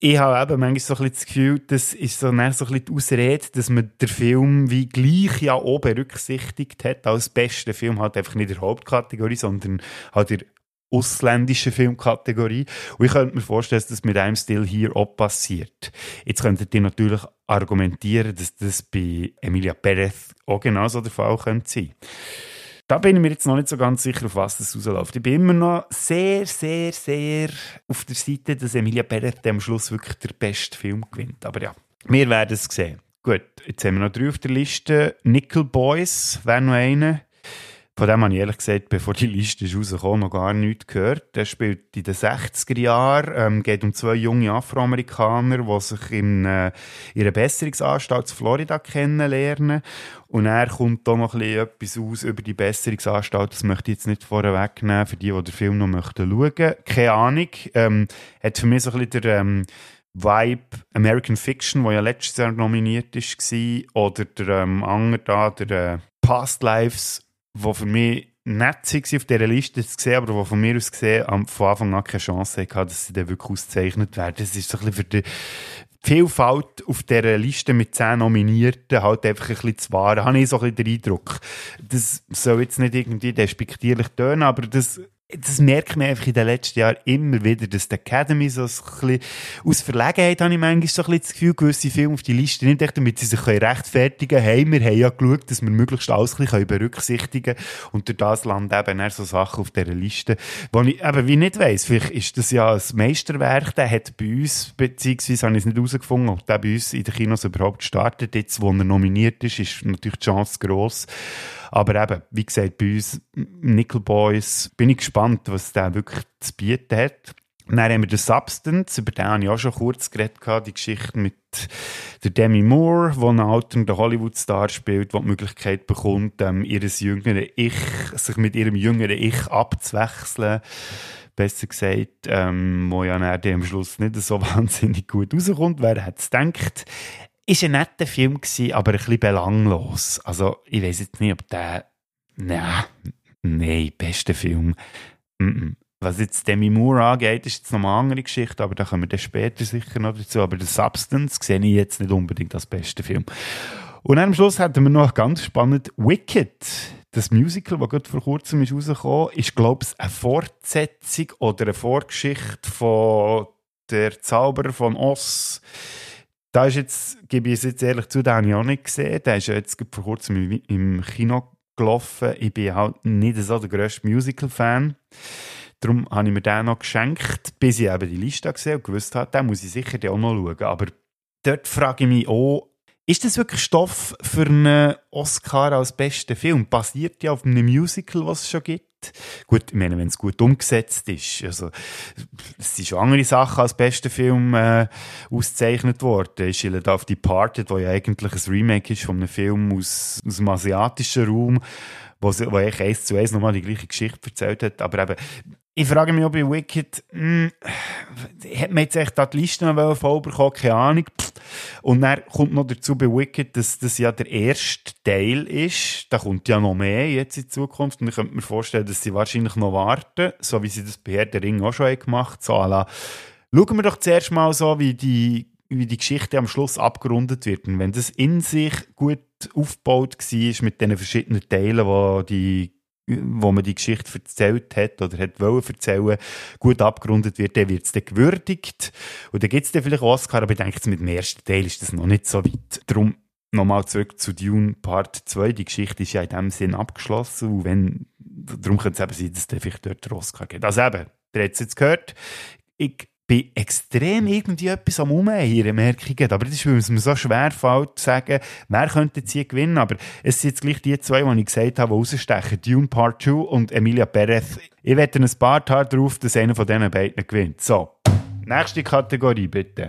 ich habe eben manchmal so ein bisschen das Gefühl, das ist so, so ein bisschen die Ausrede, dass man den Film wie gleich ja auch berücksichtigt hat, als besten Film halt einfach nicht in der Hauptkategorie, sondern halt in der ausländischen Filmkategorie. Und ich könnte mir vorstellen, dass das mit einem Stil hier auch passiert. Jetzt könntet ihr natürlich argumentieren, dass das bei Emilia Pérez auch genauso der Fall könnte sein. Da bin ich mir jetzt noch nicht so ganz sicher, auf was das rausläuft. Ich bin immer noch sehr, sehr, sehr auf der Seite, dass Emilia Pérez am Schluss wirklich der beste Film gewinnt. Aber ja, wir werden es sehen. Gut, jetzt haben wir noch drei auf der Liste. Nickel Boys wäre noch einer. Von dem habe ich ehrlich gesagt, bevor die Liste ist rausgekommen, noch gar nichts gehört. Der spielt in den sechziger Jahren, ähm, geht um zwei junge Afroamerikaner, die sich in, äh, in einer Besserungsanstalt in Florida kennenlernen. Und er kommt da noch ein bisschen etwas aus über die Besserungsanstalt. Das möchte ich jetzt nicht vorwegnehmen, für die, die den Film noch möchten schauen. Keine Ahnung. Ähm, hat für mich so ein bisschen der ähm, Vibe American Fiction, der ja letztes Jahr nominiert war, oder der ähm, andere da, der äh, Past Lives, die für mich nett waren, auf dieser Liste zu sehen, aber die von mir aus gesehen von Anfang an keine Chance hatten, dass sie dann wirklich ausgezeichnet werden. Das ist so ein bisschen für die Vielfalt auf dieser Liste mit zehn Nominierten halt einfach ein bisschen zu wahren. Da habe ich so ein bisschen den Eindruck. Das soll jetzt nicht irgendwie despektierlich tönen, aber das... Das merkt man einfach in den letzten Jahren immer wieder, dass die Academy so ein bisschen aus Verlegenheit, habe ich manchmal so ein bisschen das Gefühl, gewisse Filme auf die Liste nicht echt, damit sie sich rechtfertigen können. Hey, wir haben ja geschaut, dass wir möglichst alles ein bisschen berücksichtigen können. Und durch das landen eben eher so Sachen auf dieser Liste, wo ich eben wie nicht weiss. Vielleicht ist das ja ein Meisterwerk, der hat bei uns, beziehungsweise habe ich es nicht herausgefunden, ob der bei uns in den Kinos überhaupt startet. Jetzt, wo er nominiert ist, ist natürlich die Chance gross. Aber eben, wie gesagt, bei uns, Nickel Boys, bin ich gespannt, was der wirklich zu bieten hat. Dann haben wir den Substance, über den habe ich auch schon kurz geredet, die Geschichte mit der Demi Moore, die einen alternden Hollywood-Star spielt, die die Möglichkeit bekommt, ähm, ihres jüngeren Ich, sich mit ihrem jüngeren Ich abzuwechseln. Besser gesagt, ähm, wo ja dann am Schluss nicht so wahnsinnig gut rauskommt. Wer hätte es gedacht? Ist ein netter Film gewesen, aber ein bisschen belanglos. Also, ich weiss jetzt nicht, ob der... Nein, nein, bester Film. Mm-mm. Was jetzt Demi Moore angeht, ist jetzt noch eine andere Geschichte, aber da kommen wir dann später sicher noch dazu. Aber den Substance sehe ich jetzt nicht unbedingt als besten Film. Und am Schluss hatten wir noch ganz spannend Wicked. Das Musical, das gerade vor kurzem ist rausgekommen, ist, glaube ich, eine Fortsetzung oder eine Vorgeschichte von Der Zauberer von Oz. Da ist jetzt, gebe ich es jetzt ehrlich zu, den habe ich auch nicht gesehen. Der ist ja jetzt vor kurzem im Kino gelaufen. Ich bin halt nicht so der grösste Musical-Fan. Darum habe ich mir den noch geschenkt, bis ich eben die Liste gesehen und gewusst habe, den muss ich sicher auch noch schauen. Aber dort frage ich mich auch, ist das wirklich Stoff für einen Oscar als besten Film? Basiert ja auf einem Musical, was es schon gibt? Gut, ich meine, wenn es gut umgesetzt ist. Also, es sind schon andere Sachen als besten Film äh, ausgezeichnet worden. Ich schiele da auf Departed, wo ja eigentlich ein Remake ist von einem Film aus, aus dem asiatischen Raum, wo, wo eigentlich eins zu eins nochmal die gleiche Geschichte erzählt hat. Aber eben, ich frage mich, ob bei Wicked, mh, hat man jetzt echt da die Liste noch voll bekommen, keine Ahnung. Und dann kommt noch dazu bei Wicked, dass das ja der erste Teil ist. Da kommt ja noch mehr jetzt in Zukunft. Und ich könnte mir vorstellen, dass sie wahrscheinlich noch warten, so wie sie das bei Herr der Ring auch schon gemacht haben. So, la, schauen wir doch zuerst mal so, wie die, wie die Geschichte am Schluss abgerundet wird. Und wenn das in sich gut aufgebaut war mit den verschiedenen Teilen, wo die wo man die Geschichte erzählt hat oder hat wollen erzählen, gut abgerundet wird, dann wird es dann gewürdigt. Und dann gibt es dann vielleicht Oscar, aber ich denke, mit dem ersten Teil ist das noch nicht so weit. Darum nochmal zurück zu Dune Part zwei. Die Geschichte ist ja in dem Sinn abgeschlossen. Und wenn, darum könnte es eben sein, dass es dann vielleicht dort der Oscar gibt. Also eben, ihr habt es jetzt gehört, ich bin extrem irgendwie etwas am Umheiren, merke ich. Aber das ist, weil es mir so schwer fällt, zu sagen, wer könnte jetzt hier gewinnen. Aber es sind jetzt gleich die zwei, die ich gesagt habe, die rausstechen. Dune Part zwei und Emilia Pérez. Ich wette ein paar Tage darauf, dass einer von diesen beiden gewinnt. So, nächste Kategorie, bitte.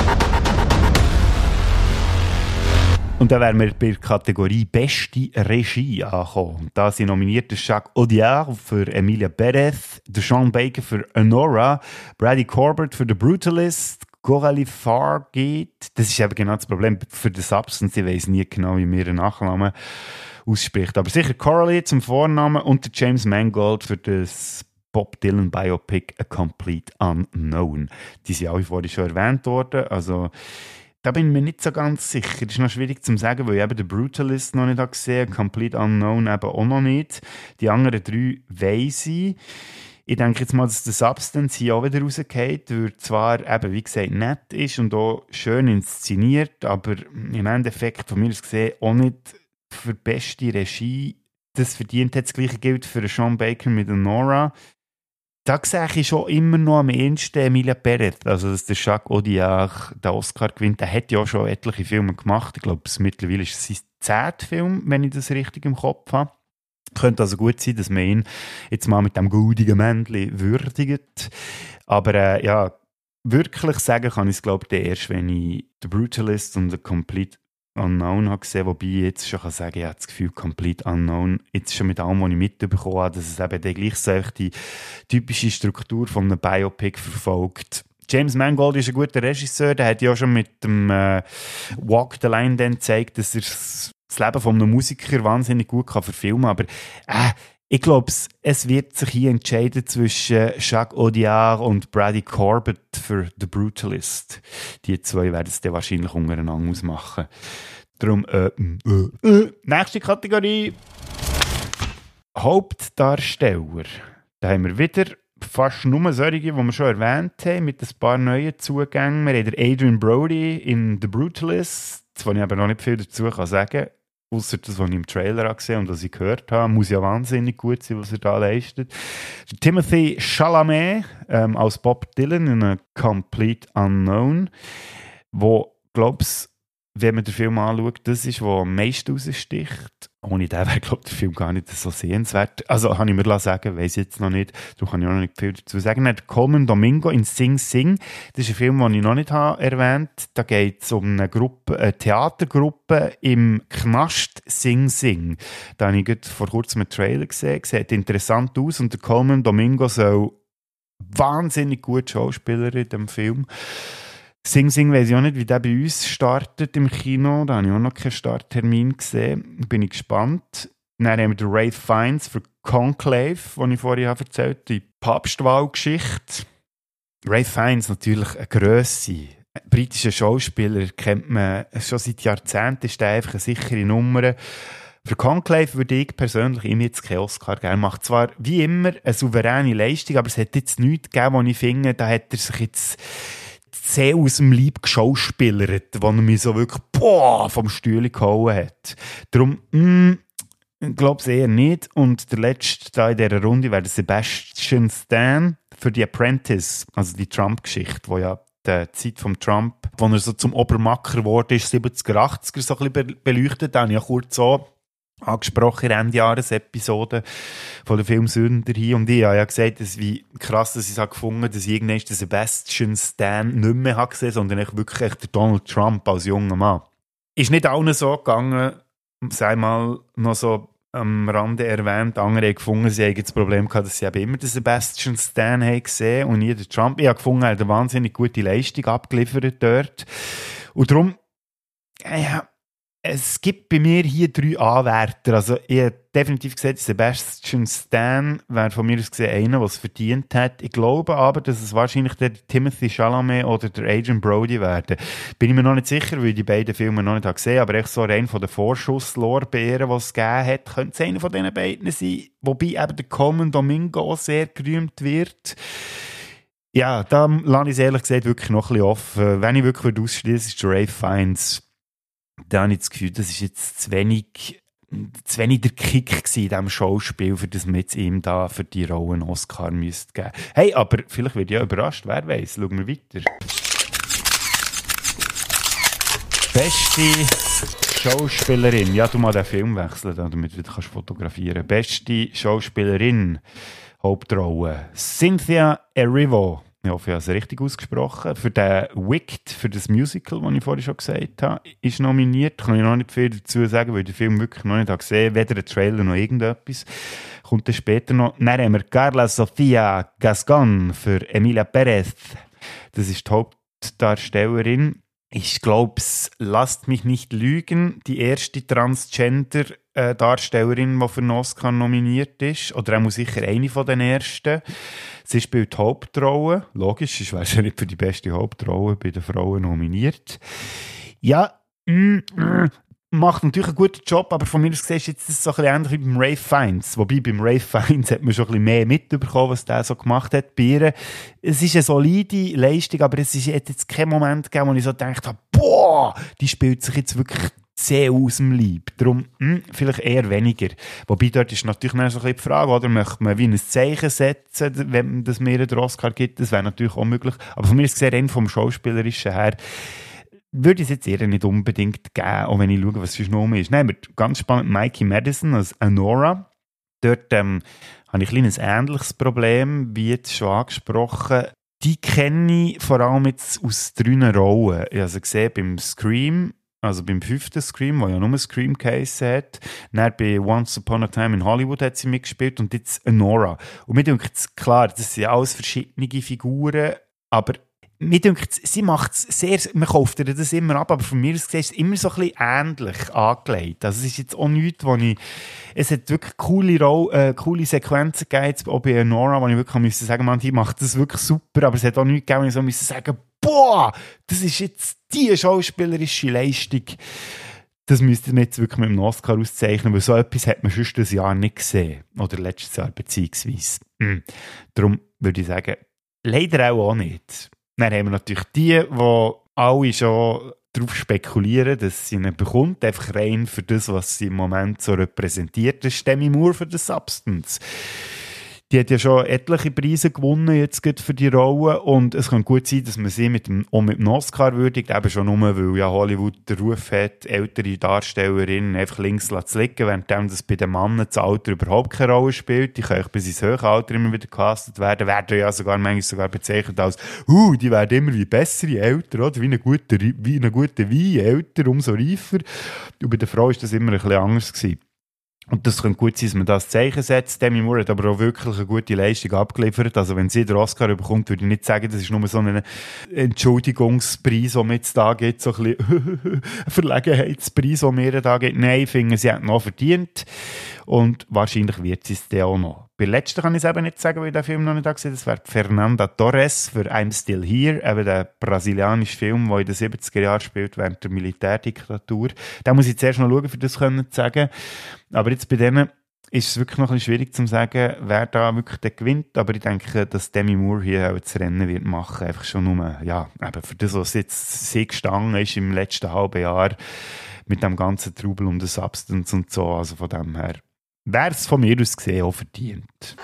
Und dann wären wir bei der Kategorie Beste Regie angekommen. Da sind nominiert Jacques Audiard für Emilia Pérez, Sean Baker für Anora, Brady Corbett für The Brutalist, Coralie Fargate. Das ist eben genau das Problem für The Substance. Ich weiss nie genau, wie mir ihren Nachnamen ausspricht. Aber sicher Coralie zum Vornamen und der James Mangold für das Bob Dylan Biopic A Complete Unknown. Die sind alle vorhin schon erwähnt worden, also da bin ich mir nicht so ganz sicher. Das ist noch schwierig zu sagen, weil ich eben den Brutalist noch nicht gesehen habe, Complete Unknown eben auch noch nicht. Die anderen drei weiss ich. Ich denke jetzt mal, dass der Substance hier auch wieder rausgeht, weil zwar eben, wie gesagt, nett ist und auch schön inszeniert, aber im Endeffekt von mir aus gesehen auch nicht für die beste Regie das verdient hat. Das Gleiche gilt für Sean Baker mit Nora. Da sehe ich schon immer noch am ehesten Emilia Perez, also dass der Jacques Audiard den Oscar gewinnt. Der hat ja schon etliche Filme gemacht. Ich glaube, mittlerweile ist es sein zehnter Film, wenn ich das richtig im Kopf habe. Könnte also gut sein, dass man ihn jetzt mal mit dem goldigen Männchen würdigt. Aber äh, ja, wirklich sagen kann ich es, glaube ich, erst, wenn ich The Brutalist und The Complete Unknown habe gesehen, wobei ich jetzt schon kann sagen, ich habe das Gefühl, Complete Unknown, jetzt schon mit allem, was ich mitbekommen habe, dass es eben dann gleich so die typische Struktur von einem Biopic verfolgt. James Mangold ist ein guter Regisseur, der hat ja schon mit dem äh, Walk the Line dann gezeigt, dass er das Leben von einem Musiker wahnsinnig gut kann verfilmen kann, aber äh, ich glaube, es wird sich hier entscheiden zwischen Jacques Audiard und Brady Corbett für The Brutalist. Die zwei werden es dann wahrscheinlich untereinander ausmachen. Darum, äh, äh, äh. Nächste Kategorie. Hauptdarsteller. Da haben wir wieder fast nur solche, die wir schon erwähnt haben, mit ein paar neuen Zugängen. Wir haben Adrian Brody in The Brutalist, wo ich aber noch nicht viel dazu sagen kann. Ausser das, was ich im Trailer gesehen habe und was ich gehört habe, muss ja wahnsinnig gut sein, was er da leistet. Timothy Chalamet ähm, als Bob Dylan in A Complete Unknown, wo, glaub's, wenn man den Film anschaut, das ist, was am meisten raussticht. Ohne den wäre, glaube ich, der Film gar nicht so sehenswert. Also, habe ich mir sagen, weiss ich jetzt noch nicht. Da kann ich auch noch nicht viel dazu sagen. Dann Coleman Domingo in Sing Sing. Das ist ein Film, den ich noch nicht habe erwähnt habe. Da geht es um eine Gruppe, eine Theatergruppe im Knast Sing Sing. Da habe ich gerade vor kurzem einen Trailer gesehen. Sieht interessant aus. Und der Coleman Domingo soll wahnsinnig gut Schauspieler in diesem Film. Sing Sing weiss ich auch nicht, wie der bei uns startet im Kino. Da habe ich auch noch keinen Starttermin gesehen. Bin ich gespannt. Dann haben wir den Ralph Fiennes für Conclave, den ich vorhin erzählt habe, die Papstwahlgeschichte. Ralph Fiennes natürlich eine Grösse. Ein britischer Schauspieler kennt man schon seit Jahrzehnten, ist der einfach eine sichere Nummer. Für Conclave würde ich persönlich ihm jetzt keinen Oscar geben. Er macht zwar wie immer eine souveräne Leistung, aber es hat jetzt nichts gegeben, wo ich finde, da hat er sich jetzt sehr aus dem Leib geschauspielert, wo er mich so wirklich boah, vom Stuhl gehauen hat. Darum, mh, ich glaube es eher nicht. Und der letzte da in dieser Runde wäre Sebastian Stan für The Apprentice, also die Trump-Geschichte, wo ja die Zeit von Trump, wo er so zum Obermacker geworden ist, siebziger, achtziger, so ein bisschen beleuchtet. Da habe ich ja kurz so angesprochen in der Endjahresepisode von der Film Sünder hier. Und ich habe ja gesagt, dass wie krass, dass ich es gefunden habe, dass ich irgendwann den Sebastian Stan nicht mehr habe gesehen, sondern ich wirklich echt den Donald Trump als junger Mann. Ist nicht allen so gegangen, sei mal noch so am Rande erwähnt. Andere haben gefunden, sie haben das Problem gehabt, dass sie eben immer den Sebastian Stan haben gesehen und nie den Trump. Ich habe gefunden, er hat eine wahnsinnig gute Leistung abgeliefert dort. Und darum, ja, es gibt bei mir hier drei Anwärter. Also ich habe definitiv gesagt, Sebastian Stan wäre von mir aus gesehen einer, der es verdient hat. Ich glaube aber, dass es wahrscheinlich der Timothy Chalamet oder der Adrian Brody werden. Bin ich mir noch nicht sicher, weil ich die beiden Filme noch nicht gesehen habe, aber echt so rein von den Vorschusslorbeeren, die es gegeben hat, könnte es einer von diesen beiden sein. Wobei eben der Coleman Domingo auch sehr gerühmt wird. Ja, da lasse ich es ehrlich gesagt wirklich noch ein bisschen offen. Wenn ich wirklich ausschließe, ist der Ralph Fiennes. Da habe ich das Gefühl, das ist jetzt zu wenig, zu wenig der Kick gewesen in diesem Schauspiel, für das man jetzt ihm da für die Rolle einen Oscar müsste geben. Hey, aber vielleicht wird ja überrascht, wer weiß. Schauen wir weiter. Beste Schauspielerin. Ja, du mal den Film wechseln, damit du wieder fotografieren kannst. Beste Schauspielerin, Hauptrolle. Cynthia Erivo. Ich hoffe, ich habe es richtig ausgesprochen. Für den Wicked, für das Musical, das ich vorhin schon gesagt habe, ist nominiert. Kann ich noch nicht viel dazu sagen, weil ich den Film wirklich noch nicht gesehen habe. Weder ein Trailer noch irgendetwas. Kommt dann später noch. Dann haben wir Carla Sofia Gascon für Emilia Perez. Das ist die Hauptdarstellerin. ich glaube, lasst mich nicht lügen, die erste Transgender-Darstellerin, die für einen Oscar nominiert ist. Oder auch sicher eine von den ersten. Sie spielt die Hauptrolle. Logisch, ich weiß ja nicht für die beste Hauptrolle bei den Frauen nominiert. Ja, mm, mm, macht natürlich einen guten Job, aber von mir aus gesehen ist jetzt das so ein bisschen ähnlich wie beim Ralph Fiennes. Wobei beim Ralph Fiennes hat man schon ein bisschen mehr mitbekommen, was der so gemacht hat bei ihr. Es ist eine solide Leistung, aber es ist jetzt kein Moment gegeben, wo ich so gedacht habe, boah, die spielt sich jetzt wirklich sehr aus dem Leib. Darum mh, vielleicht eher weniger. Wobei dort ist natürlich noch so ein bisschen die Frage, oder möchte man wie ein Zeichen setzen, wenn das mir den Oscar gibt? Das wäre natürlich auch möglich. Aber von mir ist gesehen, rein vom Schauspielerischen her, würde ich es jetzt eher nicht unbedingt geben, auch wenn ich schaue, was sonst noch ist. Nein, aber ganz spannend, Mikey Madison als Anora. Dort ähm, habe ich ein kleines ähnliches Problem, wie jetzt schon angesprochen. Die kenne ich vor allem jetzt aus drei Rollen. Ich habe sie gesehen beim Scream, also beim fünften Scream, der ja nur Scream Case hat. Dann bei Once Upon a Time in Hollywood hat sie mitgespielt und jetzt Anora. Und mir denkt es klar, das sind alles verschiedene Figuren, aber mir denkt, sie macht es sehr, man kauft ihr das immer ab, aber von mir aus gesehen ist es immer so ein bisschen ähnlich angelegt. Also es ist jetzt auch nichts, wo ich, es hat wirklich coole, Ro- äh, coole Sequenzen gegeben, jetzt auch bei Nora, wo ich wirklich musste sagen, man, die macht das wirklich super, aber es hat auch nichts gegeben, wo ich so musste sagen, boah, das ist jetzt die schauspielerische Leistung. Das müsste man jetzt wirklich mit dem Oscar auszeichnen, weil so etwas hat man sonst das Jahr nicht gesehen. Oder letztes Jahr beziehungsweise. Mhm. Darum würde ich sagen, leider auch, auch nicht. Dann haben wir natürlich die, die alle schon darauf spekulieren, dass sie ihn bekommt, einfach rein für das, was sie im Moment so repräsentiert. Das ist Demi Moore für The Substance. Die hat ja schon etliche Preise gewonnen jetzt für die Rolle und es kann gut sein, dass man sie mit dem, auch mit dem Oscar würdigt, eben schon nur, weil ja Hollywood den Ruf hat, ältere Darstellerinnen einfach links zu liegen, während das bei den Männern das Alter überhaupt keine Rolle spielt. Die können bis ins höhere Alter immer wieder gecastet werden, werden ja sogar manchmal sogar bezeichnet als uh, die werden immer wie bessere älter, oder? Wie eine gute, wie eine gute Wein, älter, umso reifer. Und bei der Frau ist das immer ein bisschen anders gewesen. Und das könnte gut sein, dass man das Zeichen setzt. Demi Moore hat aber auch wirklich eine gute Leistung abgeliefert. Also wenn sie den Oscar bekommt, würde ich nicht sagen, das ist nur so ein Entschuldigungspreis, den man jetzt da gibt, so ein bisschen Verlegenheitspreis, den mir da gibt. Nein, ich finde, sie hat noch verdient. Und wahrscheinlich wird sie es dann auch noch. Bei der letzten kann ich es eben nicht sagen, weil ich den Film noch nicht gesehen habe. Das wäre Fernanda Torres für I'm Still Here, eben der brasilianische Film, der in den siebziger Jahren spielt, während der Militärdiktatur. Da muss ich zuerst noch schauen, für das können zu sagen. Aber jetzt bei denen ist es wirklich noch ein bisschen schwierig zu sagen, wer da wirklich den gewinnt. Aber ich denke, dass Demi Moore hier auch das Rennen wird machen. Einfach schon nur, ja, eben für das, was jetzt sie gestanden ist im letzten halben Jahr mit dem ganzen Trubel um die Substance und so. Also von dem her wäre es von mir aus gesehen auch verdient.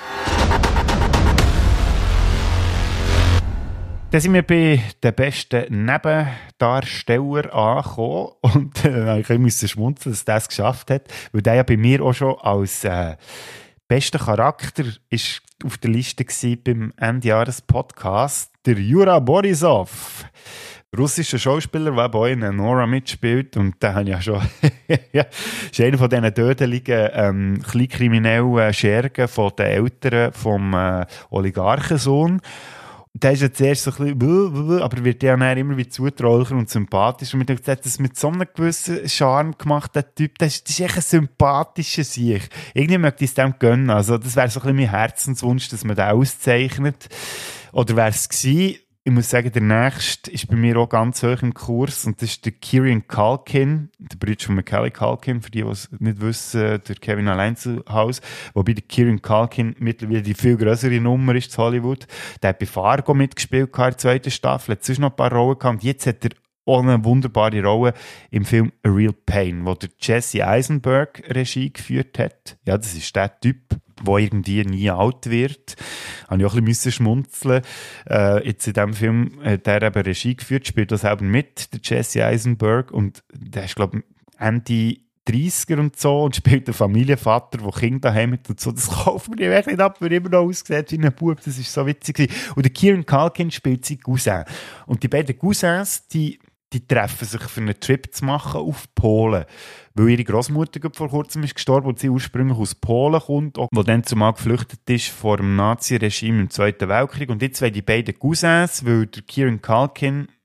Dann sind wir bei den besten Nebendarstellern angekommen und äh, ich musste schmunzeln, dass der es geschafft hat, weil der ja bei mir auch schon als äh, bester Charakter ist auf der Liste war beim Endjahres-Podcast, der Jura Borisov. Russischer Schauspieler, der bei in Nora mitspielt. Und der hat ja schon, ja, ist einer von diesen dödeligen, ähm, kleinkriminellen Schergen von den Eltern vom äh, Oligarchensohn. Der ist ja zuerst so ein bisschen, aber wird ja dann immer wie zutraulicher und sympathischer. Und mir denkt, hat das mit so einem gewissen Charme gemacht, der Typ. Das ist, das ist echt ein sympathischer Sieg. Irgendwie möchte ich es dem gönnen. Also, das wäre so ein bisschen mein Herzenswunsch, dass man den auszeichnet. Oder wäre es gewesen? Ich muss sagen, der nächste ist bei mir auch ganz hoch im Kurs und das ist der Kieran Culkin, der Bruder von Macaulay Culkin, für die, die es nicht wissen, der Kevin allein zu Hause, wobei der Kieran Culkin mittlerweile die viel grössere Nummer ist zu Hollywood. Der hat bei Fargo mitgespielt in der zweiten Staffel, hat sonst noch ein paar Rollen gehabt und jetzt hat er auch eine wunderbare Rolle im Film A Real Pain, wo der Jesse Eisenberg Regie geführt hat. Ja, das ist der Typ, der irgendwie nie alt wird. Habe ich auch ein bisschen schmunzeln. Äh, jetzt in diesem Film hat er eben Regie geführt, spielt das selber mit, der Jesse Eisenberg. Und der ist, glaube ich, Ende dreißiger und so und spielt einen Familienvater, der Kinder daheim hat und so. Das kauft man wirklich nicht ab, weil er immer noch aussieht wie ein Bub. Das ist so witzig. Und der Kieran Culkin spielt seinen Cousin. Und die beiden Cousins, die die treffen sich für einen Trip zu machen auf Polen. Weil ihre Großmutter vor kurzem ist gestorben und sie ursprünglich aus Polen kommt, die dann zumal geflüchtet ist vor dem Nazi-Regime im Zweiten Weltkrieg. Und jetzt wollen die beiden Cousins, weil der Kieran Culkin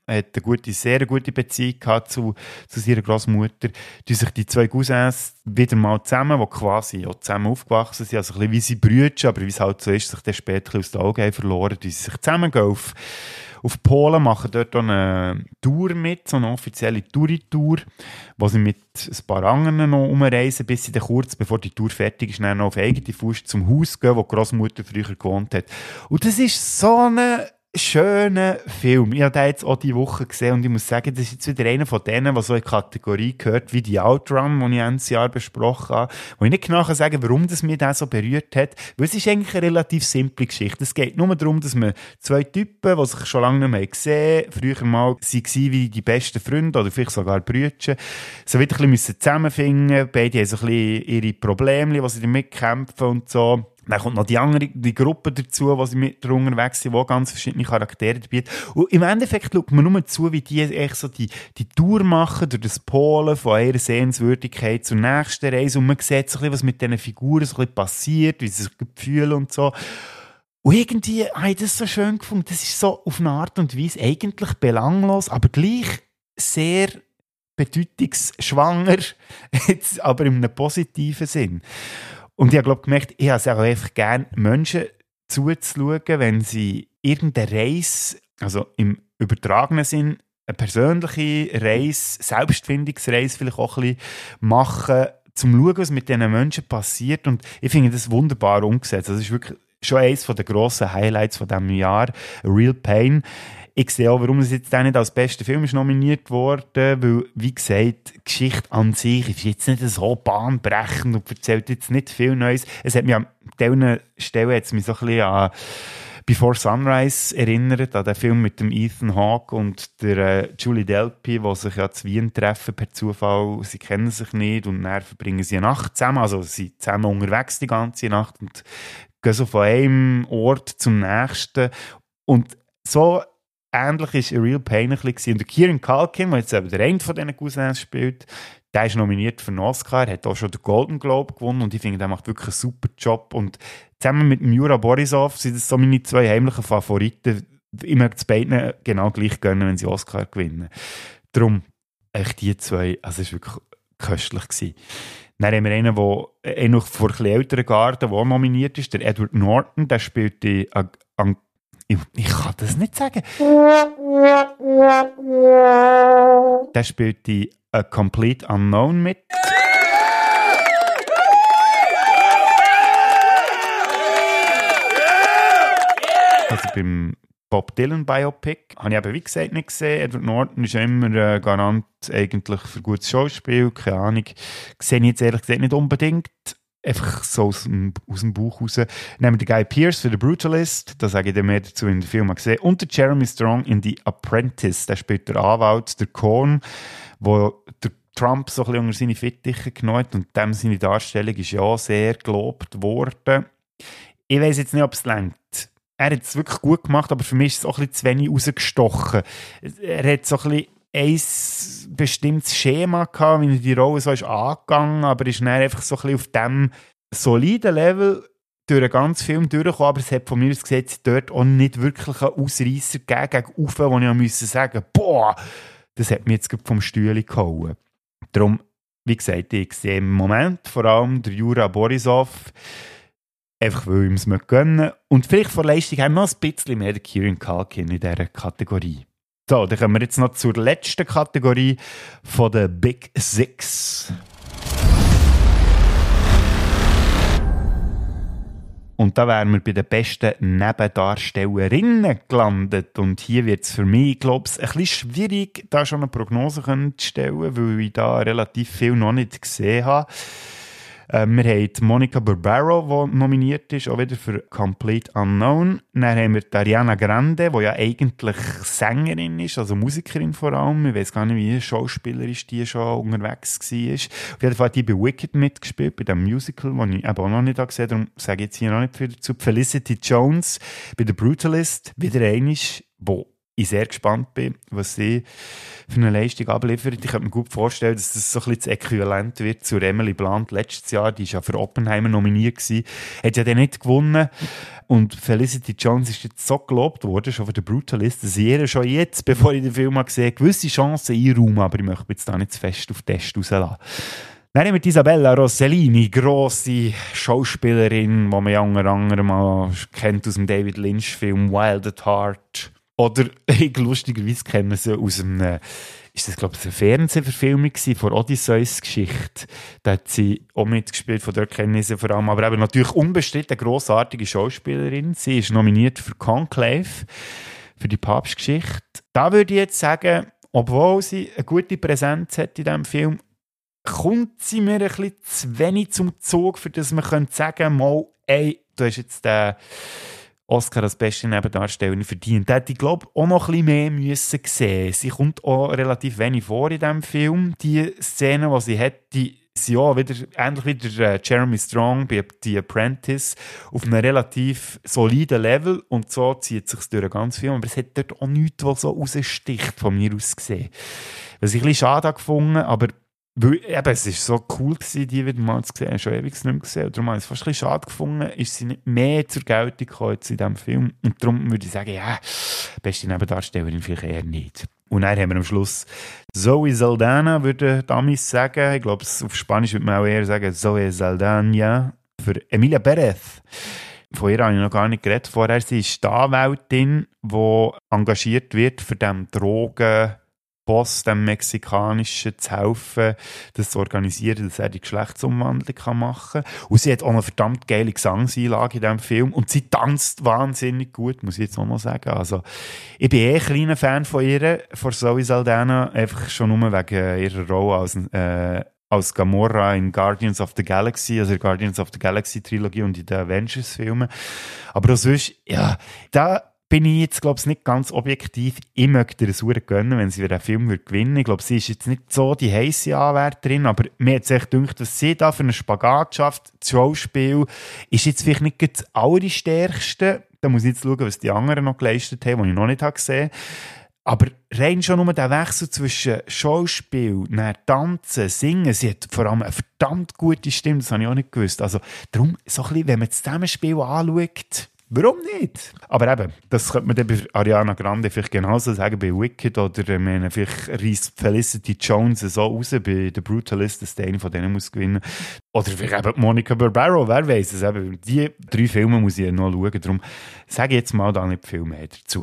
hat eine gute, sehr gute Beziehung gehabt zu, zu seiner Großmutter. Die sich die zwei Cousins wieder mal zusammen, die quasi auch zusammen aufgewachsen sind, also ein bisschen wie sie Brüder, aber wie es halt so ist, sich dann später aus den Augen haben verloren, die sie sich zusammengehen auf, auf Polen, machen dort auch eine Tour mit, so eine offizielle Touri-Tour, wo sie mit ein paar anderen noch umreisen, bis sie dann kurz, bevor die Tour fertig ist, dann noch auf eigene Faust zum Haus gehen, wo die Großmutter früher gewohnt hat. Und das ist so eine schöner Film. Ich habe den jetzt auch diese Woche gesehen und ich muss sagen, das ist jetzt wieder einer von denen, der so in die Kategorie gehört, wie die Outrun, die ich Ende Jahr besprochen habe, wo ich nicht genau sagen kann, warum das mich das so berührt hat, weil es ist eigentlich eine relativ simple Geschichte. Es geht nur darum, dass man zwei Typen, die sich schon lange nicht mehr gesehen haben, früher mal waren wie die besten Freunde oder vielleicht sogar Brüder, so wieder ein bisschen zusammenfinden, beide haben so ein bisschen ihre Probleme, die sie damit kämpfen und so. Dann kommt noch die andere die Gruppe dazu, die sie mit unterwegs sind, die ganz verschiedene Charaktere dabei hat. Und im Endeffekt schaut man nur zu, wie die echt so die, die Tour machen durch das Polen von ihrer Sehenswürdigkeit zur nächsten Reise. Und man sieht so ein bisschen, was mit diesen Figuren so ein bisschen passiert, wie sie sich fühlen und so. Und irgendwie habe ich das so schön gefunden. Das ist so auf eine Art und Weise eigentlich belanglos, aber gleich sehr bedeutungsschwanger, jetzt aber in einem positiven Sinn. Und ich habe glaube gemerkt, ich habe es auch einfach gerne, Menschen zuzuschauen, wenn sie irgendeine Reise, also im übertragenen Sinn, eine persönliche Reise, Selbstfindungsreise vielleicht auch ein bisschen machen, zum schauen, was mit diesen Menschen passiert. Und ich finde das wunderbar umgesetzt. Das ist wirklich schon eines der grossen Highlights von diesem Jahr, A Real Pain. Ich sehe auch, warum es jetzt auch nicht als bester Film ist nominiert wurde, weil, wie gesagt, die Geschichte an sich ist jetzt nicht so bahnbrechend und erzählt jetzt nicht viel Neues. Es hat mich an diesen Stellen jetzt mich so ein bisschen an Before Sunrise erinnert, an den Film mit dem Ethan Hawke und der äh, Julie Delpy, die sich ja zu Wien treffen per Zufall. Sie kennen sich nicht und dann verbringen sie eine Nacht zusammen, also sie sind zusammen unterwegs die ganze Nacht und gehen so von einem Ort zum nächsten. Und so ähnlich war A Real Pain ein bisschen. Und der Kieran Culkin, der jetzt eben der eine von diesen Cousins spielt, der ist nominiert für einen Oscar, hat auch schon den Golden Globe gewonnen und ich finde, der macht wirklich einen super Job. Und zusammen mit dem Jura Borisov sind das so meine zwei heimlichen Favoriten. Ich möchte es beiden genau gleich gönnen, wenn sie Oscar gewinnen. Darum, echt die zwei, also es war wirklich köstlich gewesen. Dann haben wir einen, der eh noch vor ein älteren Garten, der auch nominiert ist, der Edward Norton, der spielt die an Ich, ich kann das nicht sagen. Der spielt die A Complete Unknown mit. Also beim Bob Dylan Biopic habe ich eben, wie gesagt, nicht gesehen. Edward Norton ist ja immer äh, garant eigentlich für gutes Schauspiel. Keine Ahnung. Sehe ich jetzt ehrlich gesagt nicht unbedingt. Einfach so aus dem, aus dem Bauch raus. Nehmen wir den Guy Pearce für The Brutalist, da sage ich dir mehr dazu in der Film gesehen. Und der Jeremy Strong in The Apprentice, der spielt der Anwalt, der Cohn, wo der Trump so ein bisschen unter seine Fittiche genommen hat und dem seine Darstellung ist ja sehr gelobt worden. Ich weiss jetzt nicht, ob es reicht. Er hat es wirklich gut gemacht, aber für mich ist es auch ein bisschen zu wenig rausgestochen. Er hat so ein bisschen ein bestimmtes Schema gehabt, wie er die Rolle so ist angegangen, aber ist dann einfach so ein bisschen auf diesem soliden Level durch den ganzen Film durchgekommen, aber es hat von mir aus gesehen dort auch nicht wirklich einen Ausreisser gegeben, gegen Ufe, wo ich auch müssen sagen, boah, das hat mir jetzt vom Stühle gehauen. Darum, wie gesagt, ich sehe im Moment vor allem der Jura Borisov, einfach weil ich ihm es gönnen und vielleicht von Leistung haben noch ein bisschen mehr der Kieran Culkin in dieser Kategorie. So, dann kommen wir jetzt noch zur letzten Kategorie von den Big Six. Und da wären wir bei den besten Nebendarstellerinnen gelandet. Und hier wird es für mich, glaube ich, ein bisschen schwierig, da schon eine Prognose zu stellen, weil ich da relativ viel noch nicht gesehen habe. Äh, wir haben Monica Barbaro, die nominiert ist, auch wieder für Complete Unknown. Dann haben wir Ariana Grande, die ja eigentlich Sängerin ist, also Musikerin vor allem. Ich weiß gar nicht, wie schauspielerisch die schon unterwegs war. Auf jeden Fall hat die bei Wicked mitgespielt, bei dem Musical, das ich eben auch noch nicht gesehen habe. Darum sage ich jetzt hier noch nicht viel dazu. Felicity Jones bei The Brutalist, wieder eine, wo ich sehr gespannt bin, was sie für eine Leistung abliefert. Ich könnte mir gut vorstellen, dass das so ein bisschen das Äquivalent wird zu Emily Blunt letztes Jahr. Die war ja für Oppenheimer nominiert gewesen. Hat ja dann nicht gewonnen. Und Felicity Jones ist jetzt so gelobt worden, schon von der Brutalist, dass ich ihr schon jetzt, bevor ich den Film habe gesehen, gewisse Chancen einräumen, aber ich möchte mich jetzt da nicht zu fest auf den Test rauslassen. Dann haben wir Isabella Rossellini, grosse Schauspielerin, die man ja unter anderem mal kennt aus dem David Lynch-Film Wild at Heart. Oder, ich lustigerweise kennen sie aus einem, ist das, glaube ich, eine Fernsehverfilmung von Odysseus Geschichte. Da hat sie auch mitgespielt, von dort kennen sie vor allem. Aber eben natürlich unbestritten eine grossartige Schauspielerin. Sie ist nominiert für Conclave, für die Papstgeschichte. Da würde ich jetzt sagen, obwohl sie eine gute Präsenz hat in diesem Film, kommt sie mir ein bisschen zu wenig zum Zug, für das man könnte sagen, mal, ey, du hast jetzt den Oscar als beste Nebendarstellerin verdient. Da hätte ich, glaube ich, auch noch ein bisschen mehr müssen sehen. Sie kommt auch relativ wenig vor in diesem Film. Die Szenen, die sie hat, die sind ja wieder, ähnlich wie der äh, Jeremy Strong bei The Apprentice, auf einem relativ soliden Level, und so zieht es sich durch den ganzen Film. Aber es hat dort auch nichts, was so raussticht, von mir aus gesehen. Was ich ein bisschen schade gefunden, aber weil, eben, es war so cool gewesen, die wieder mal zu sehen. Ich habe schon ewig nicht mehr gesehen. Und darum habe ich es fast ein bisschen schade gefunden, ist sie nicht mehr zur Geltung gekommen in diesem Film. Und darum würde ich sagen, ja, beste Nebendarstellerin vielleicht eher nicht. Und dann haben wir am Schluss Zoe Saldana, würde Damis sagen. Ich glaube, auf Spanisch würde man auch eher sagen Zoe Saldana, für Emilia Pérez. Von ihr habe ich noch gar nicht geredet vorher. Sie ist die Anwältin, die engagiert wird für den Drogen Boss, dem Mexikanischen, zu helfen, das zu organisieren, dass er die Geschlechtsumwandlung machen kann. Und sie hat auch eine verdammt geile Gesangseinlage in diesem Film. Und sie tanzt wahnsinnig gut, muss ich jetzt auch noch sagen. Also, ich bin eh ein kleiner Fan von ihr, von Zoe Saldana, einfach schon nur wegen ihrer Rolle als, äh, als Gamora in Guardians of the Galaxy, also Guardians of the Galaxy Trilogie und in den Avengers-Filmen. Aber auch sonst, ja, da bin ich jetzt, glaube ich, nicht ganz objektiv. Ich möchte ihr es gönnen, wenn sie den Film gewinnen würde. Ich glaube, sie ist jetzt nicht so die heisse Anwärterin, aber mir hat es echt gedacht, dass sie da für einen Spagat schafft. Das Schauspiel ist jetzt vielleicht nicht das allerstärkste. Da muss ich jetzt schauen, was die anderen noch geleistet haben, die ich noch nicht gesehen habe. Aber rein schon nur der Wechsel zwischen Schauspiel, Tanzen, Singen, sie hat vor allem eine verdammt gute Stimme, das habe ich auch nicht gewusst. Also darum, so ein bisschen, wenn man das Zusammenspiel anschaut, warum nicht? Aber eben, das könnte man dann bei Ariana Grande vielleicht genauso sagen, bei Wicked, oder ich meine, vielleicht reisst Felicity Jones so raus bei The Brutalist, dass der eine von denen muss gewinnen. Oder vielleicht eben Monica Barbaro, wer weiß es. Eben, die drei Filme muss ich noch schauen, darum sage ich jetzt mal da nicht viel mehr dazu.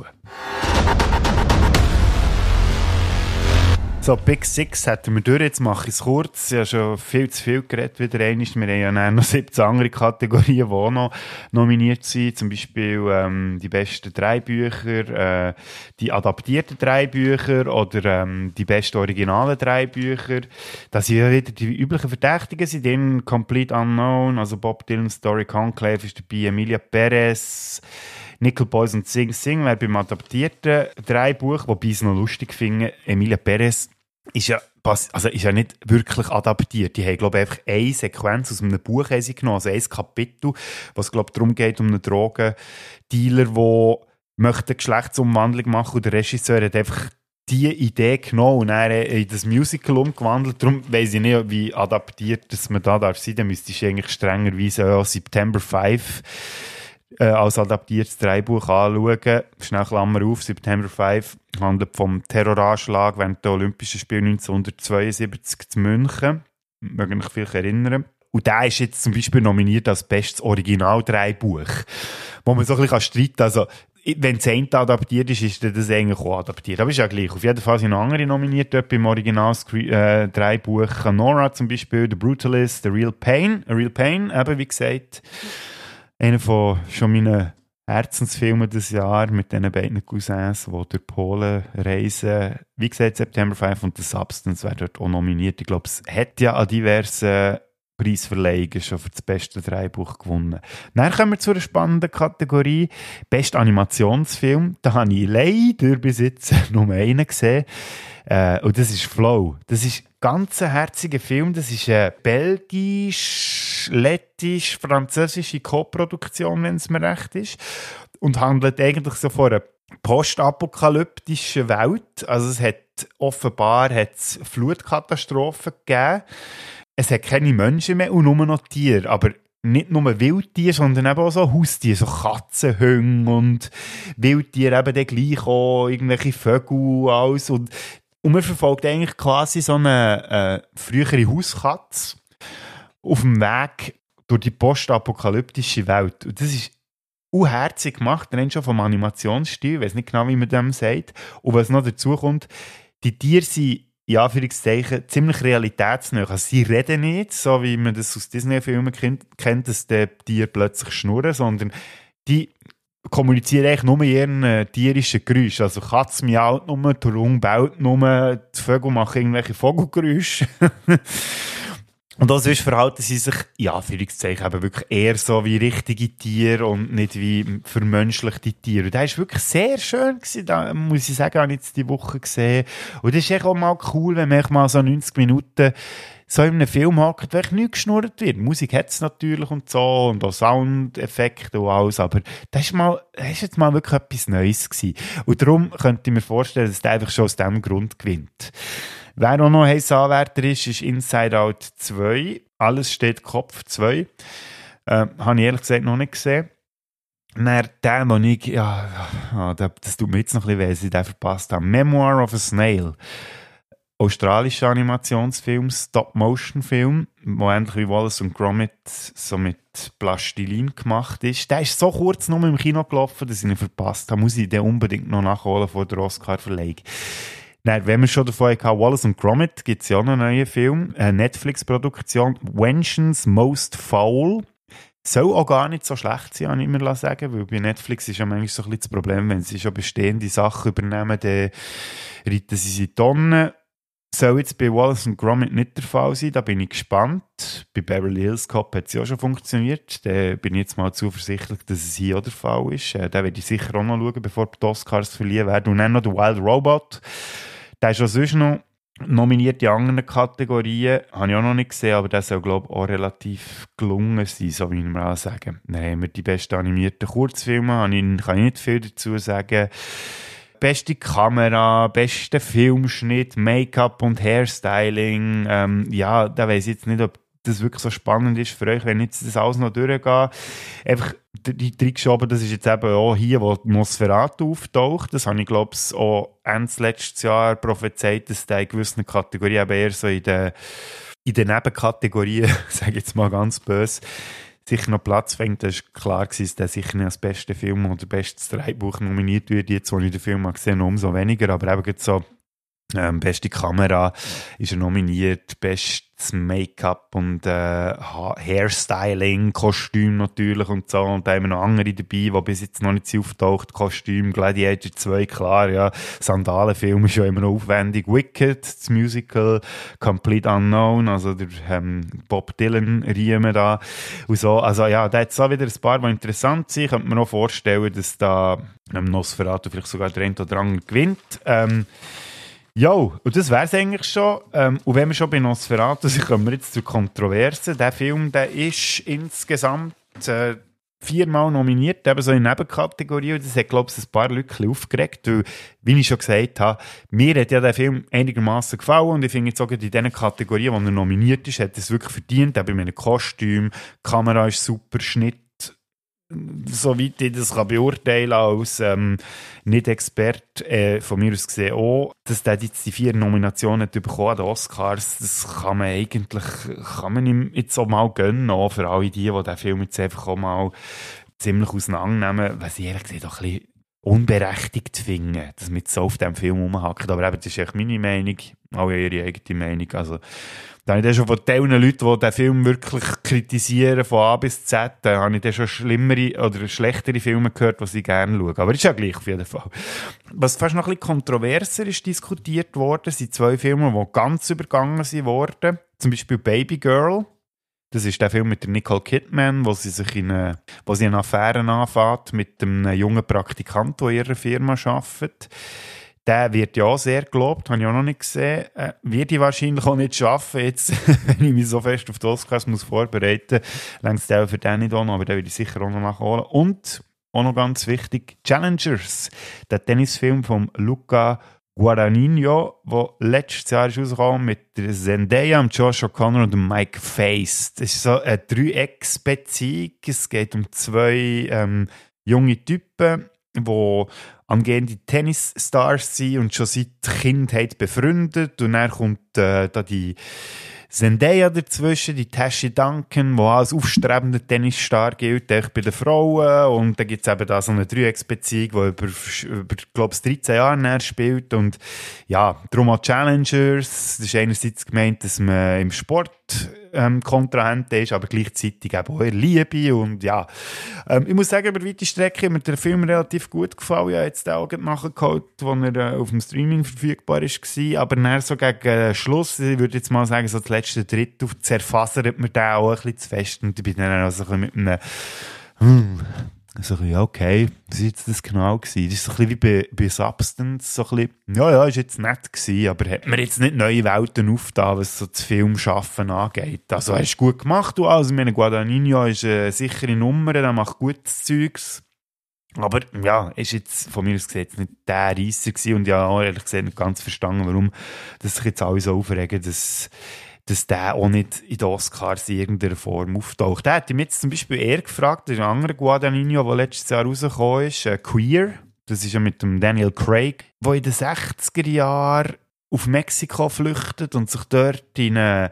So, Big Six hätten wir durch, jetzt mache ich es kurz. Ich habe schon viel zu viel geredet wieder einmal. Wir haben ja noch siebzehn andere Kategorien, die auch noch nominiert sind. Zum Beispiel ähm, die besten drei Bücher, äh, die adaptierten drei Bücher oder ähm, die besten originalen drei Bücher. Das sind ja wieder die üblichen Verdächtigen, sind dann Complete Unknown, also Bob Dylan's Story, Conclave ist dabei, Emilia Pérez, Nickel Boys und Sing Sing wäre beim adaptierten Dreibuch, wobei ich es noch lustig finde. Emilia Pérez ist ja, also ist ja nicht wirklich adaptiert. Die haben, glaube ich, einfach eine Sequenz aus einem Buch haben sie genommen, also ein Kapitel, was, glaube ich, darum geht, um einen Drogendealer, der möchte eine Geschlechtsumwandlung machen, und der Regisseur hat einfach diese Idee genommen und dann in das Musical umgewandelt. Darum weiss ich nicht, wie adaptiert dass man da darf sein. Dann müsste ich eigentlich strengerweise auch September fünf Äh, als adaptiertes Dreibuch anschauen. Schnell Klammer auf, September fünf handelt vom Terroranschlag während der Olympischen Spiele neunzehnhundertzweiundsiebzig zu München. Mögen mich vielleicht erinnern. Und der ist jetzt zum Beispiel nominiert als bestes Original-Dreibuch. Wo man so ein bisschen streiten kann. Also, wenn das eine adaptiert ist, ist das eigentlich auch adaptiert. Aber ist ja gleich. Auf jeden Fall sind noch andere nominiert dort beim Original-Dreibuch. Äh, Nora zum Beispiel, The Brutalist, The Real Pain. A Real Pain, eben wie gesagt. Einer von schon meinen Herzensfilmen dieses Jahr mit diesen beiden Cousins, die durch Polen reisen. Wie gesagt, September fünf und The Substance wäre dort auch nominiert. Ich glaube, es hat ja an diversen Preisverleihungen schon für das beste Dreibuch gewonnen. Dann kommen wir zu einer spannenden Kategorie. Bester Animationsfilm. Da habe ich leider bis jetzt nur einen gesehen. Äh, und das ist Flow. Das ist ein ganz herziger Film. Das ist eine belgisch-lettisch-französische Co-Produktion, wenn es mir recht ist. Und handelt eigentlich so von einer postapokalyptischen Welt. Also es hat offenbar hat's Flutkatastrophen gegeben. Es hat keine Menschen mehr und nur noch Tiere. Aber nicht nur Wildtiere, sondern eben auch so Haustiere, so Katzen, Hunde und Wildtiere eben dann gleich auch, irgendwelche Vögel und alles. Und, und man verfolgt eigentlich quasi so eine äh, frühere Hauskatze auf dem Weg durch die postapokalyptische Welt. Und das ist unherzig gemacht, rein schon vom Animationsstil, ich weiß nicht genau, wie man dem sagt. Und was noch dazu kommt, die Tiere sind, in Anführungszeichen, ziemlich realitätsnah. Also sie reden nicht, so wie man das aus Disney-Filmen kennt, dass die Tiere plötzlich schnurren, sondern die kommunizieren eigentlich nur in ihren äh, tierischen Geräuschen. Also Katze miaut nur, der Hund bellt nur, die Vögel machen irgendwelche Vogelgeräusche. Und also verhalten sie sich, ja, Anführungszeichen, eben wirklich eher so wie richtige Tiere und nicht wie vermenschlichte Tiere. Und das war wirklich sehr schön gewesen, da muss ich sagen, habe ich jetzt die Woche gesehen. Und das ist echt auch mal cool, wenn man mal so neunzig Minuten so in einem Film hockt, wo echt nichts geschnurrt wird. Musik hat es natürlich und so, und auch Soundeffekte und alles, aber das ist, mal, das ist jetzt mal wirklich etwas Neues gewesen. Und darum könnte ich mir vorstellen, dass der einfach schon aus diesem Grund gewinnt. Wer auch noch ein Anwärter ist, ist Inside Out zwei. Alles steht Kopf zwei. Äh, habe ich ehrlich gesagt noch nicht gesehen. Dann der, den ich, ja, ja, das tut mir jetzt noch ein bisschen weh, dass ich den verpasst habe. Memoir of a Snail. Australischer Animationsfilm, Stop-Motion-Film, wo endlich wie Wallace und Gromit so mit Plastilin gemacht ist. Der ist so kurz noch im Kino gelaufen, dass ich ihn verpasst habe. Muss ich den unbedingt noch nachholen vor der Oscar-Verleihung. Nein, wenn wir schon davon hatten, Wallace und Gromit, gibt es ja noch einen neuen Film, eine Netflix-Produktion, Vengeance Most Foul. Soll auch gar nicht so schlecht sein, kann ich immer sagen, weil bei Netflix ist ja manchmal so ein bisschen das Problem, wenn sie schon bestehende Sachen übernehmen, dann reiten sie sie Tonnen. Soll jetzt bei Wallace und Gromit nicht der Fall sein, da bin ich gespannt. Bei Beverly Hills Cop hat es ja auch schon funktioniert. Da bin ich jetzt mal zuversichtlich, dass es hier auch der Fall ist. Da werde ich sicher auch noch schauen, bevor die Oscars verliehen werden. Und dann noch The Wild Robot. Der ist auch sonst noch nominiert in anderen Kategorien. Habe ich auch noch nicht gesehen, aber der soll, glaube ich, auch relativ gelungen sein, so wie ich mal sagen. Dann haben wir die besten animierten Kurzfilme, kann ich nicht viel dazu sagen. Beste Kamera, beste Filmschnitt, Make-up und Hairstyling. Ähm, ja, da weiss ich jetzt nicht, ob das wirklich so spannend ist für euch, wenn jetzt das alles noch durchgeht. Einfach die reingeschoben, das ist jetzt eben auch hier, wo Nosferatu auftaucht. Das habe ich, glaube ich, auch Ende letztes Jahr prophezeit, dass der in gewissen Kategorien eben eher so in den, in den Nebenkategorien, sage ich jetzt mal ganz böse, sicher noch Platz fängt. Das war klar, dass der sicher nicht als bester Film oder bestes Drehbuch nominiert wird. Jetzt, wo ich den Film gesehen habe, umso weniger. Aber eben so ähm, beste Kamera ist er nominiert, bestes Make-up und äh, Hairstyling, Kostüm natürlich und so. Und da haben wir noch andere dabei, die bis jetzt noch nicht auftaucht. Kostüm, Gladiator zwei, klar, ja. Sandalenfilm ist ja immer noch aufwendig. Wicked, das Musical, Complete Unknown, also der ähm, Bob Dylan-Riemen da und so. Also ja, da hat es auch wieder ein paar, die interessant sind. Ich könnte mir auch vorstellen, dass da ähm, Nosferatu vielleicht sogar der eine oder andere gewinnt. Ähm, Ja, und das wäre es eigentlich schon. Ähm, und wenn wir schon bei Nosferatu sind, kommen wir jetzt zur Kontroverse. Der Film, der ist insgesamt äh, viermal nominiert, eben so in Nebenkategorien. Und das hat, glaube ich, ein paar Leute aufgeregt, weil, wie ich schon gesagt habe, mir hat ja der Film einigermaßen gefallen und ich finde jetzt auch in diesen Kategorien, wo er nominiert ist, hat er es wirklich verdient. Eben mit einem Kostüm, die Kamera ist super, Schnitt, soweit ich das kann beurteilen als ähm, Nicht-Experte, äh, von mir aus gesehen auch, dass der jetzt die vier Nominationen bekommen an den Oscars, das kann man eigentlich, kann man ihm jetzt auch mal gönnen, auch für alle die, die den Film jetzt einfach auch mal ziemlich auseinandernehmen, was ich ehrlich gesagt auch ein bisschen unberechtigt finde, dass man so auf diesem Film rumhackt. Aber eben, das ist echt meine Meinung, auch ihre eigene Meinung. Also, da habe ich dann schon von den Leuten, die den Film wirklich kritisieren, von A bis Z, da habe ich dann schon schlimmere oder schlechtere Filme gehört, die sie gerne schauen. Aber ist ja gleich auf jeden Fall. Was fast noch ein bisschen kontroverser ist diskutiert worden, sind zwei Filme, die ganz übergangen sind worden. Zum Beispiel Baby Girl. Das ist der Film mit der Nicole Kidman, wo sie sich in eine, wo sie eine Affäre anfängt mit einem jungen Praktikant, der in ihrer Firma arbeitet. Der wird ja auch sehr gelobt, habe ich auch noch nicht gesehen. Äh, wird ich wahrscheinlich auch nicht schaffen, jetzt, wenn ich mich so fest auf die Oscars muss vorbereiten muss. Längst der für den nicht auch noch, aber den würde ich sicher auch noch nachholen. Und auch noch ganz wichtig, Challengers, der Tennisfilm von Luca Guadagnino, der letztes Jahr ist rausgekommen mit der Zendaya, Josh O'Connor und Mike Face. Das ist so eine Dreiecksbeziehung. Es geht um zwei ähm, junge Typen, die angehende Tennisstars sind und schon seit Kindheit befreundet. Und dann kommt äh, da die Zendaya dazwischen, die Tashi Duncan, die als aufstrebender Tennisstar gilt, auch bei den Frauen. Und dann gibt es eben da so eine Dreiecksbeziehung, die über, über glaube ich, dreizehn Jahre näher spielt. Und ja, darum auch Challengers. Das ist einerseits gemeint, dass man im Sport ähm, Kontrahent ist, aber gleichzeitig eben auch in Liebe. Und ja, ähm, ich muss sagen, über weite Strecke hat mir der Film relativ gut gefallen. Ich habe jetzt auch nachgeholt, als er äh, auf dem Streaming verfügbar war. Aber dann so gegen äh, Schluss, ich würde jetzt mal sagen, so das letzte Drittel zerfasert mir den auch ein bisschen zu fest. Und ich bin dann auch so ein bisschen mit einem hm, so ein bisschen, okay, was war jetzt das genau gewesen? Das ist so ein bisschen wie bei, bei Substance, so ein bisschen, ja, ja, ist jetzt nett gewesen, aber hat mir jetzt nicht neue Welten aufgetan, was so das Filmschaffen angeht. Also, er ist gut gemacht, du, also, ich meine, Guadagnino ist eine sichere Nummer, der macht gutes Zeugs. Aber, ja, ist jetzt, von mir aus gesehen, nicht der Reisser gewesen und ja, auch ehrlich gesagt nicht ganz verstanden, warum, dass sich jetzt alle so aufregen, dass, dass der auch nicht in den Oscars in irgendeiner Form auftaucht. Der hat mich jetzt zum Beispiel eher gefragt, der andere Guadagnino, der letztes Jahr rausgekommen ist, äh, Queer, das ist ja mit dem Daniel Craig, der in den sechziger Jahren auf Mexiko flüchtet und sich dort in einen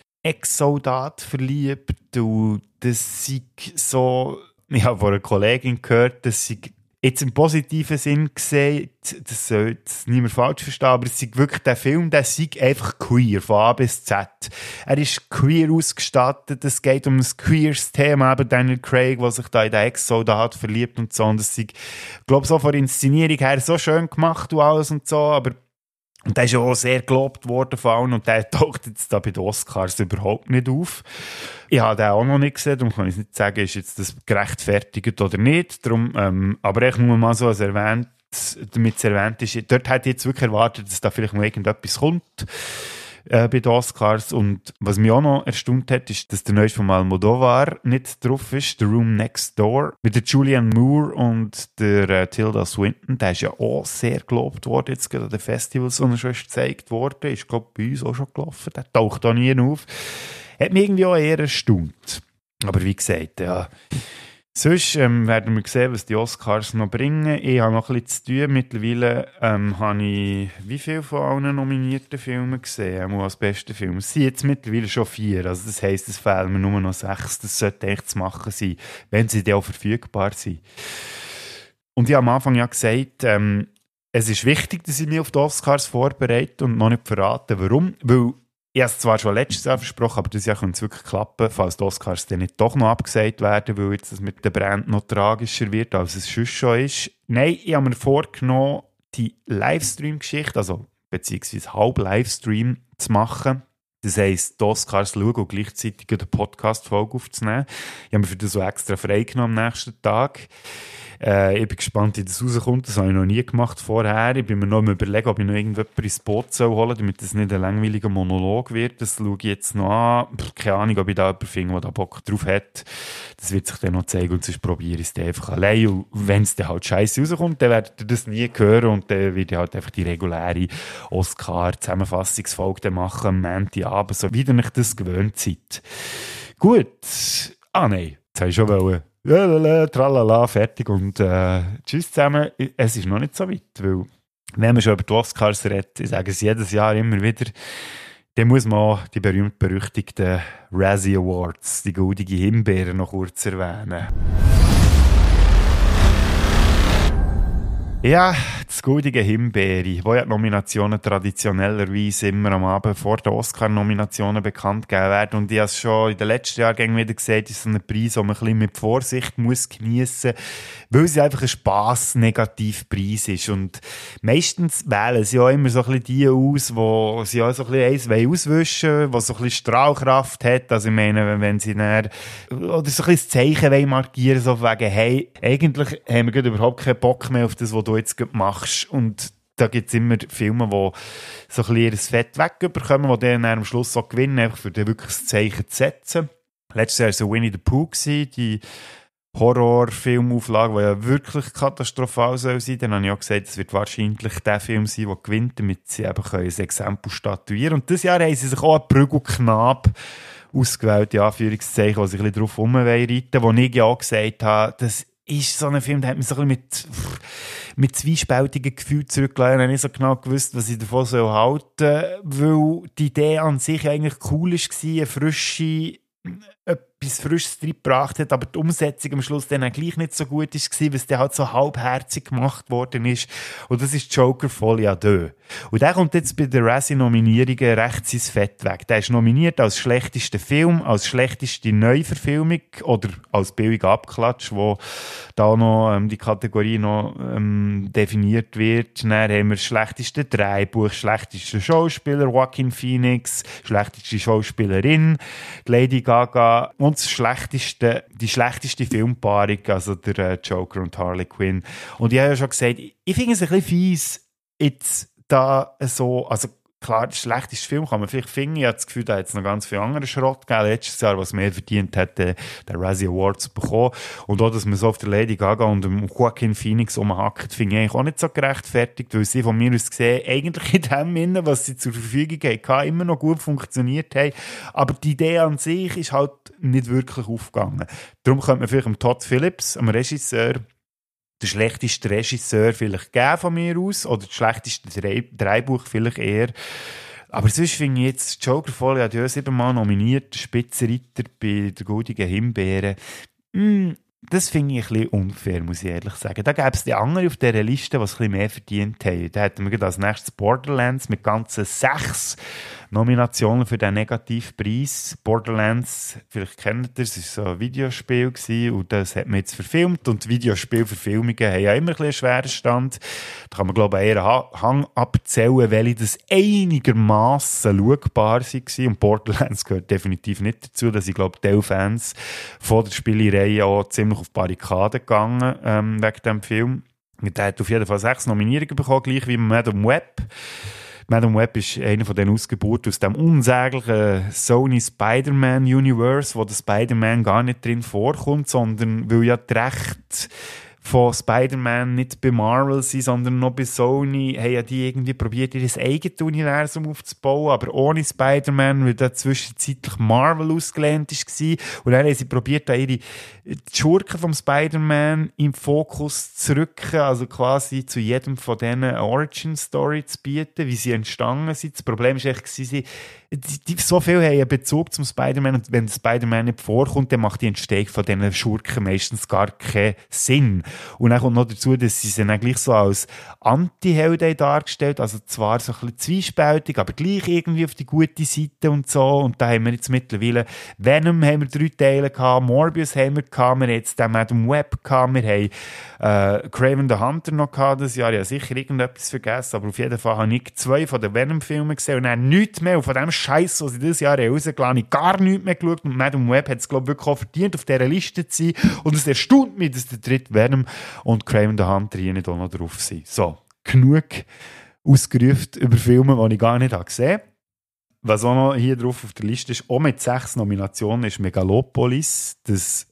Ex-Soldat verliebt. Und das sei so, ich habe von einer Kollegin gehört, dass sie jetzt im positiven Sinn gesehen, das soll jetzt niemand falsch verstehen, aber es ist wirklich der Film, der ist einfach queer, von A bis Z. Er ist queer ausgestattet, es geht um ein queeres Thema, eben Daniel Craig, der sich da in den Ex-Soldat verliebt und so, und das ist, ich glaube, so von der Inszenierung her so schön gemacht und alles und so, aber und der ist ja auch sehr gelobt worden von allen und der taucht jetzt da bei den Oscars überhaupt nicht auf. Ich habe den auch noch nicht gesehen, darum kann ich nicht sagen, ist jetzt das gerechtfertigt oder nicht. Darum, ähm, aber ich muss mal so als erwähnt, damit es erwähnt ist, dort hätte ich jetzt wirklich erwartet, dass da vielleicht noch irgendetwas kommt äh, bei den Oscars. Und was mich auch noch erstaunt hat, ist, dass der Neueste von Almodovar nicht drauf ist, The Room Next Door, mit der Julianne Moore und der äh, Tilda Swinton. Der ist ja auch sehr gelobt worden, jetzt gerade an den Festivals, wo er schon gezeigt wurde. Ist, glaube ich, bei uns auch schon gelaufen. Der taucht da nie auf. Hat mich irgendwie auch eher erstaunt. Aber wie gesagt, ja. Sonst ähm, werden wir sehen, was die Oscars noch bringen. Ich habe noch ein bisschen zu tun. Mittlerweile ähm, habe ich wie viele von allen nominierten Filmen gesehen, auch als beste Film. Es sind jetzt mittlerweile schon vier. Also das heisst, es fehlen mir nur noch sechs. Das sollte echt zu machen sein, wenn sie dann auch verfügbar sind. Und ich habe am Anfang ja gesagt, ähm, es ist wichtig, dass ich mich auf die Oscars vorbereite und noch nicht verrate, warum. Weil ich habe es zwar schon letztes Jahr versprochen, aber dieses Jahr könnte es wirklich klappen, falls die Oscars dann nicht doch noch abgesagt werden, weil jetzt das mit der Brand noch tragischer wird, als es sonst schon ist. Nein, ich habe mir vorgenommen, die Livestream-Geschichte, also beziehungsweise Halb-Livestream zu machen. Das heisst, die Oscars schauen und gleichzeitig eine Podcast-Folge aufzunehmen. Ich habe mir für das so extra freigenommen am nächsten Tag. Äh, ich bin gespannt, wie das rauskommt. Das habe ich noch nie gemacht vorher. Ich bin mir noch am Überlegen, ob ich noch irgendjemanden ins Boot holen soll, damit das nicht ein langweiliger Monolog wird. Das schaue ich jetzt noch an. Keine Ahnung, ob ich da jemanden finde, der da Bock drauf hat. Das wird sich dann noch zeigen und sonst probiere ich es dann einfach allein. Und wenn es dann halt scheiße rauskommt, dann werdet ihr das nie hören und dann werde ich halt einfach die reguläre Oscar-Zusammenfassungsfolge machen am Montagabend, so wie ihr euch das gewöhnt seid. Gut. Ah nein, jetzt habe ich schon wollen. Lalala, tralala, fertig und äh, tschüss zusammen. Es ist noch nicht so weit, weil wenn man schon über die Oscars redet, ich sage es jedes Jahr immer wieder, dann muss man auch die berühmt-berüchtigten Razzie Awards, die goldige Himbeere, noch kurz erwähnen. Ja, das goldige Himbeere, wo ja die Nominationen traditionellerweise immer am Abend vor den Oscar-Nominationen bekannt gegeben werden. Und ich habe es schon in den letzten Jahren wieder gesagt, ist so ein Preis, den man ein bisschen mit Vorsicht muss geniessen muss, weil es einfach ein Spass-Negativpreis ist. Und meistens wählen sie auch immer so ein bisschen die aus, die sie auch so ein bisschen eins auswischen wollen, die so ein bisschen Strahlkraft hat. Also ich meine, wenn sie dann, oder so ein bisschen das Zeichen markieren, so wegen, hey, eigentlich haben wir gerade überhaupt keinen Bock mehr auf das, was du jetzt machst. Und da gibt es immer Filme, die so ein bisschen das Fett wegbekommen, die dann am Schluss auch gewinnen, einfach für dann wirklich das Zeichen zu setzen. Letztes Jahr war es Winnie the Pooh, die Horrorfilmauflage, die ja wirklich katastrophal soll sein. Dann habe ich auch gesagt, es wird wahrscheinlich der Film sein, der gewinnt, damit sie eben ein Exempel statuieren können. Und dieses Jahr haben sie sich auch einen Prügelknabe ausgewählt, in Anführungszeichen, die sich ein bisschen darauf herumreiten, wo ich ja auch gesagt habe, das ist so ein Film, der hat mich so ein bisschen mit, mit zwiespältigen Gefühlen zurückgelassen. Ich habe nicht so genau gewusst, was ich davon soll halten soll, weil die Idee an sich eigentlich cool war, eine frische, etwas Frisches reingebracht hat, aber die Umsetzung am Schluss dann auch gleich nicht so gut war, weil es dann halt so halbherzig gemacht worden ist. Und das ist Joker Folie à deux. Und der kommt jetzt bei der Razzie-Nominierungen recht sein Fett weg. Der ist nominiert als schlechtester Film, als schlechteste Neuverfilmung oder als billiger Abklatsch, wo da noch ähm, die Kategorie noch ähm, definiert wird. Dann haben wir das schlechteste Drehbuch, schlechtester Schauspieler, Joaquin Phoenix, schlechteste Schauspielerin, Lady Gaga und das schlechteste, die schlechteste Filmpaarung, also der äh, Joker und Harley Quinn. Und ich habe ja schon gesagt, ich finde es ein bisschen fies, jetzt da so, also klar, der schlechteste Film kann man vielleicht finden. Ich habe das Gefühl, da hat es noch ganz viel anderen Schrott gegeben. Letztes Jahr, was mehr verdient hat, den Razzie Awards bekommen. Und auch, dass man so auf der Lady Gaga und dem Joaquin Phoenix rumhackt, finde ich eigentlich auch nicht so gerechtfertigt, weil sie von mir aus gesehen eigentlich in dem Innen, was sie zur Verfügung hatten, immer noch gut funktioniert haben. Aber die Idee an sich ist halt nicht wirklich aufgegangen. Darum könnte man vielleicht dem Todd Phillips, dem Regisseur, den schlechtesten Regisseur vielleicht geben von mir aus oder das schlechteste Dreh- Drehbuch vielleicht eher. Aber sonst finde ich jetzt Joker Folie à deux siebenmal nominiert, Spitzenreiter bei der Goldigen Himbeere. Mm, das finde ich ein bisschen unfair, muss ich ehrlich sagen. Da gäbe es die anderen auf dieser Liste, die es ein bisschen mehr verdient haben. Da hätten wir als nächstes Borderlands mit ganzen sechs Nominationen für den Negativpreis. Borderlands, vielleicht kennt ihr es, es war so ein Videospiel gewesen, und das hat man jetzt verfilmt. Und Videospielverfilmungen haben ja immer ein bisschen einen schweren Stand. Da kann man, glaube ich, eher einen Hang abzählen, welche das einigermaßen schaubar waren. Und Borderlands gehört definitiv nicht dazu. Da sind, glaube ich, die Fans von der Spielerei auch ziemlich auf Barrikaden gegangen ähm, wegen diesem Film. Und der hat auf jeden Fall sechs Nominierungen bekommen, gleich wie Madame Web. Madame Web ist eine von den Ausgeburten aus dem unsäglichen Sony Spider-Man-Universe, wo der Spider-Man gar nicht drin vorkommt, sondern weil ja die Rechte von Spider-Man nicht bei Marvel sind, sondern noch bei Sony, haben ja die irgendwie probiert, ihr eigenes Universum aufzubauen, aber ohne Spider-Man, weil da zwischenzeitlich Marvel ausgelehnt war. Und dann haben sie probiert, da ihre die Schurken vom Spider-Man im Fokus zu rücken, also quasi zu jedem von denen eine Origin-Story zu bieten, wie sie entstanden sind. Das Problem war echt, sie, die, die, so viel haben einen Bezug zum Spider-Man, und wenn der Spider-Man nicht vorkommt, dann macht die Entstehung von diesen Schurken meistens gar keinen Sinn. Und dann kommt noch dazu, dass sie sie dann gleich so als Anti-Helden dargestellt, also zwar so ein bisschen zwiespältig, aber gleich irgendwie auf die gute Seite und so. Und da haben wir jetzt mittlerweile Venom haben wir drei Teile gehabt, Morbius haben wir gehabt, wir haben jetzt den Madame Web gehabt, wir haben äh, Kraven the Hunter noch gehabt das Jahr. Ich habe sicher irgendetwas vergessen, aber auf jeden Fall habe ich zwei von den Venom-Filmen gesehen und dann nichts mehr. Und von dem Scheiß, was ich dieses Jahr rausgelassen habe, ich gar nichts mehr geschaut. Und Madame Web hat es, glaube ich, wirklich auch verdient, auf dieser Liste zu sein. Und es erstaunt mich, dass der dritte Venom und Kraven the Hunter hier nicht auch noch drauf sind. So, genug ausgerufen über Filme, die ich gar nicht habe gesehen habe. Was auch noch hier drauf auf der Liste ist, auch mit sechs Nominationen, ist Megalopolis. Das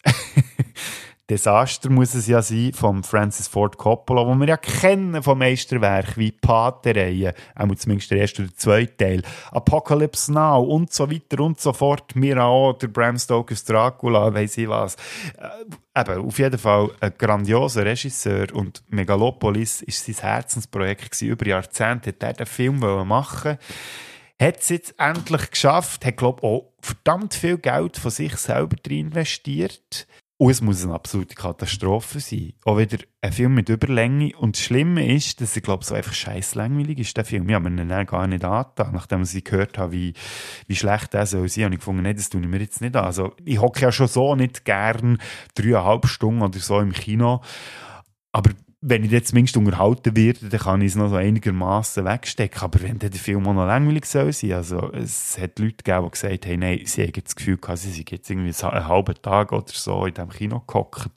Desaster muss es ja sein, von Francis Ford Coppola, wo wir ja kennen vom Meisterwerk, wie Paterreihe, auch zumindest der erste oder zweite Teil, Apocalypse Now und so weiter und so fort, Mira, der Bram Stokers Dracula, weiss ich was. Äh, eben, auf jeden Fall ein grandioser Regisseur, und Megalopolis ist sein Herzensprojekt gewesen. Über Jahrzehnte hat er den Film machen. Hat es jetzt endlich geschafft, hat, glaube ich, auch verdammt viel Geld von sich selber drin investiert. Und es muss eine absolute Katastrophe sein. Auch wieder ein Film mit Überlänge. Und das Schlimme ist, dass ich glaube, so einfach scheiß langweilig ist, der Film. Ich habe mir ihn gar nicht angetan. Nachdem ich gehört habe, wie, wie schlecht der soll sein, habe ich gefunden, nee, das tue ich mir jetzt nicht an. Also, ich hocke ja schon so nicht gern dreieinhalb Stunden oder so im Kino. Aber wenn ich jetzt zumindest unterhalten werde, dann kann ich es noch so einigermaßen wegstecken. Aber wenn der Film auch noch langweilig soll sein, also es hat Leute gegeben, die gesagt haben, nein, sie haben das Gefühl gehabt, sie sind jetzt irgendwie einen halben Tag oder so in diesem Kino gehockt.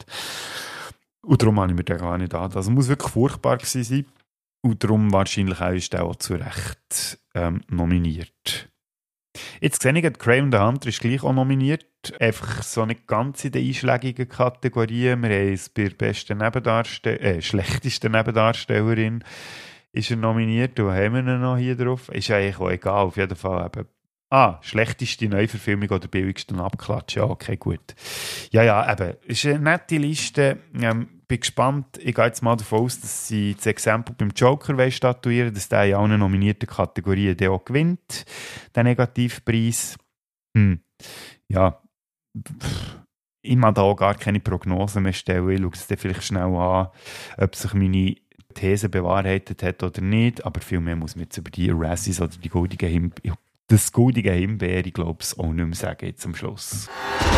Und darum habe ich mir den gar nicht an. Also es muss wirklich furchtbar gewesen sein. Und darum wahrscheinlich auch ist der auch zu Recht ähm, nominiert. Jetzt sehe ich, Craven und the Hunter ist gleich auch nominiert. Einfach so nicht ganz in den einschlägigen Kategorien. Wir haben es bei der besten Nebendarstellerin, äh, schlechtesten Nebendarstellerin ist er nominiert. Und haben wir ihn noch hier drauf? Ist eigentlich auch egal, auf jeden Fall eben. Ah, schlechteste Neuverfilmung oder billigsten Abklatsch. Ja, okay, gut. Ja, ja, eben. Ist eine nette Liste. Ähm, bin gespannt. Ich gehe jetzt mal davon aus, dass sie das Exempel beim Joker statuieren, dass der in allen nominierten Kategorien der auch gewinnt, den Negativpreis. Hm. Ja, ich mag da auch gar keine Prognose mehr stellen. Ich schaue es dann vielleicht schnell an, ob sich meine These bewahrheitet hat oder nicht. Aber viel mehr muss man jetzt über die Razzies oder die goldigen Himbeeren, das goldige Himbeer, ich glaube es auch nicht mehr sagen jetzt am Schluss.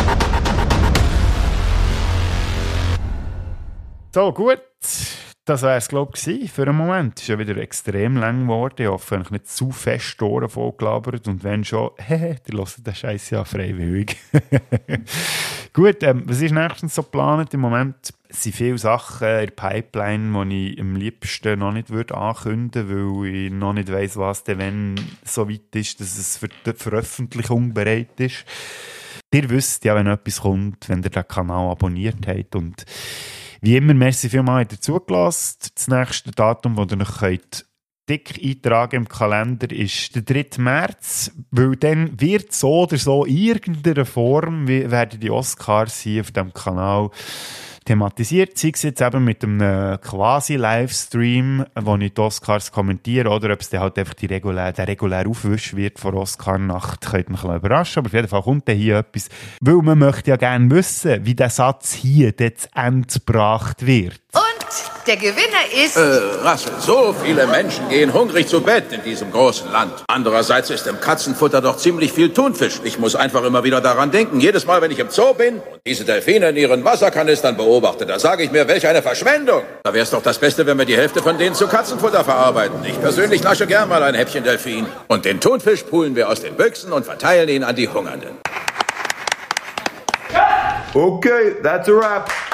So, gut. Das wäre es, glaube ich, für einen Moment. Es ist ja wieder extrem lang geworden. Ich hoffe, ich habe nicht zu fest die Ohren vollgelabert. Und wenn schon, hehe, die hören den Scheiß ja freiwillig. Gut, ähm, was ist nächstens so geplant? Im Moment sind viele Sachen in der Pipeline, die ich am liebsten noch nicht würde ankündigen würde, weil ich noch nicht weiss, was denn, wenn es so weit ist, dass es für die Veröffentlichung bereit ist. Ihr wisst ja, wenn etwas kommt, wenn ihr den Kanal abonniert habt. Und wie immer, merci vielmals, habt ihr zugelassen. Das nächste Datum, das ihr euch könnt dick eintragen im Kalender, ist der dritte März, weil dann wird so oder so in irgendeiner Form werden die Oscars hier auf diesem Kanal thematisiert, sei es jetzt eben mit einem quasi-Livestream, wo ich die Oscars kommentiere, oder ob es dann halt einfach die regulär, der regulär Aufwisch wird vor Oscar-Nacht, könnt ihr mich überraschen, aber auf jeden Fall kommt dann hier etwas, weil man möchte ja gerne wissen, wie der Satz hier jetzt endgebracht wird. Und der Gewinner ist... Äh, Russell, so viele Menschen gehen hungrig zu Bett in diesem großen Land. Andererseits ist im Katzenfutter doch ziemlich viel Thunfisch. Ich muss einfach immer wieder daran denken. Jedes Mal, wenn ich im Zoo bin und diese Delfine in ihren Wasserkanistern beobachte, da sage ich mir, welch eine Verschwendung. Da wäre es doch das Beste, wenn wir die Hälfte von denen zu Katzenfutter verarbeiten. Ich persönlich nasche gern mal ein Häppchen Delfin. Und den Thunfisch pulen wir aus den Büchsen und verteilen ihn an die Hungernden. Okay, that's a wrap.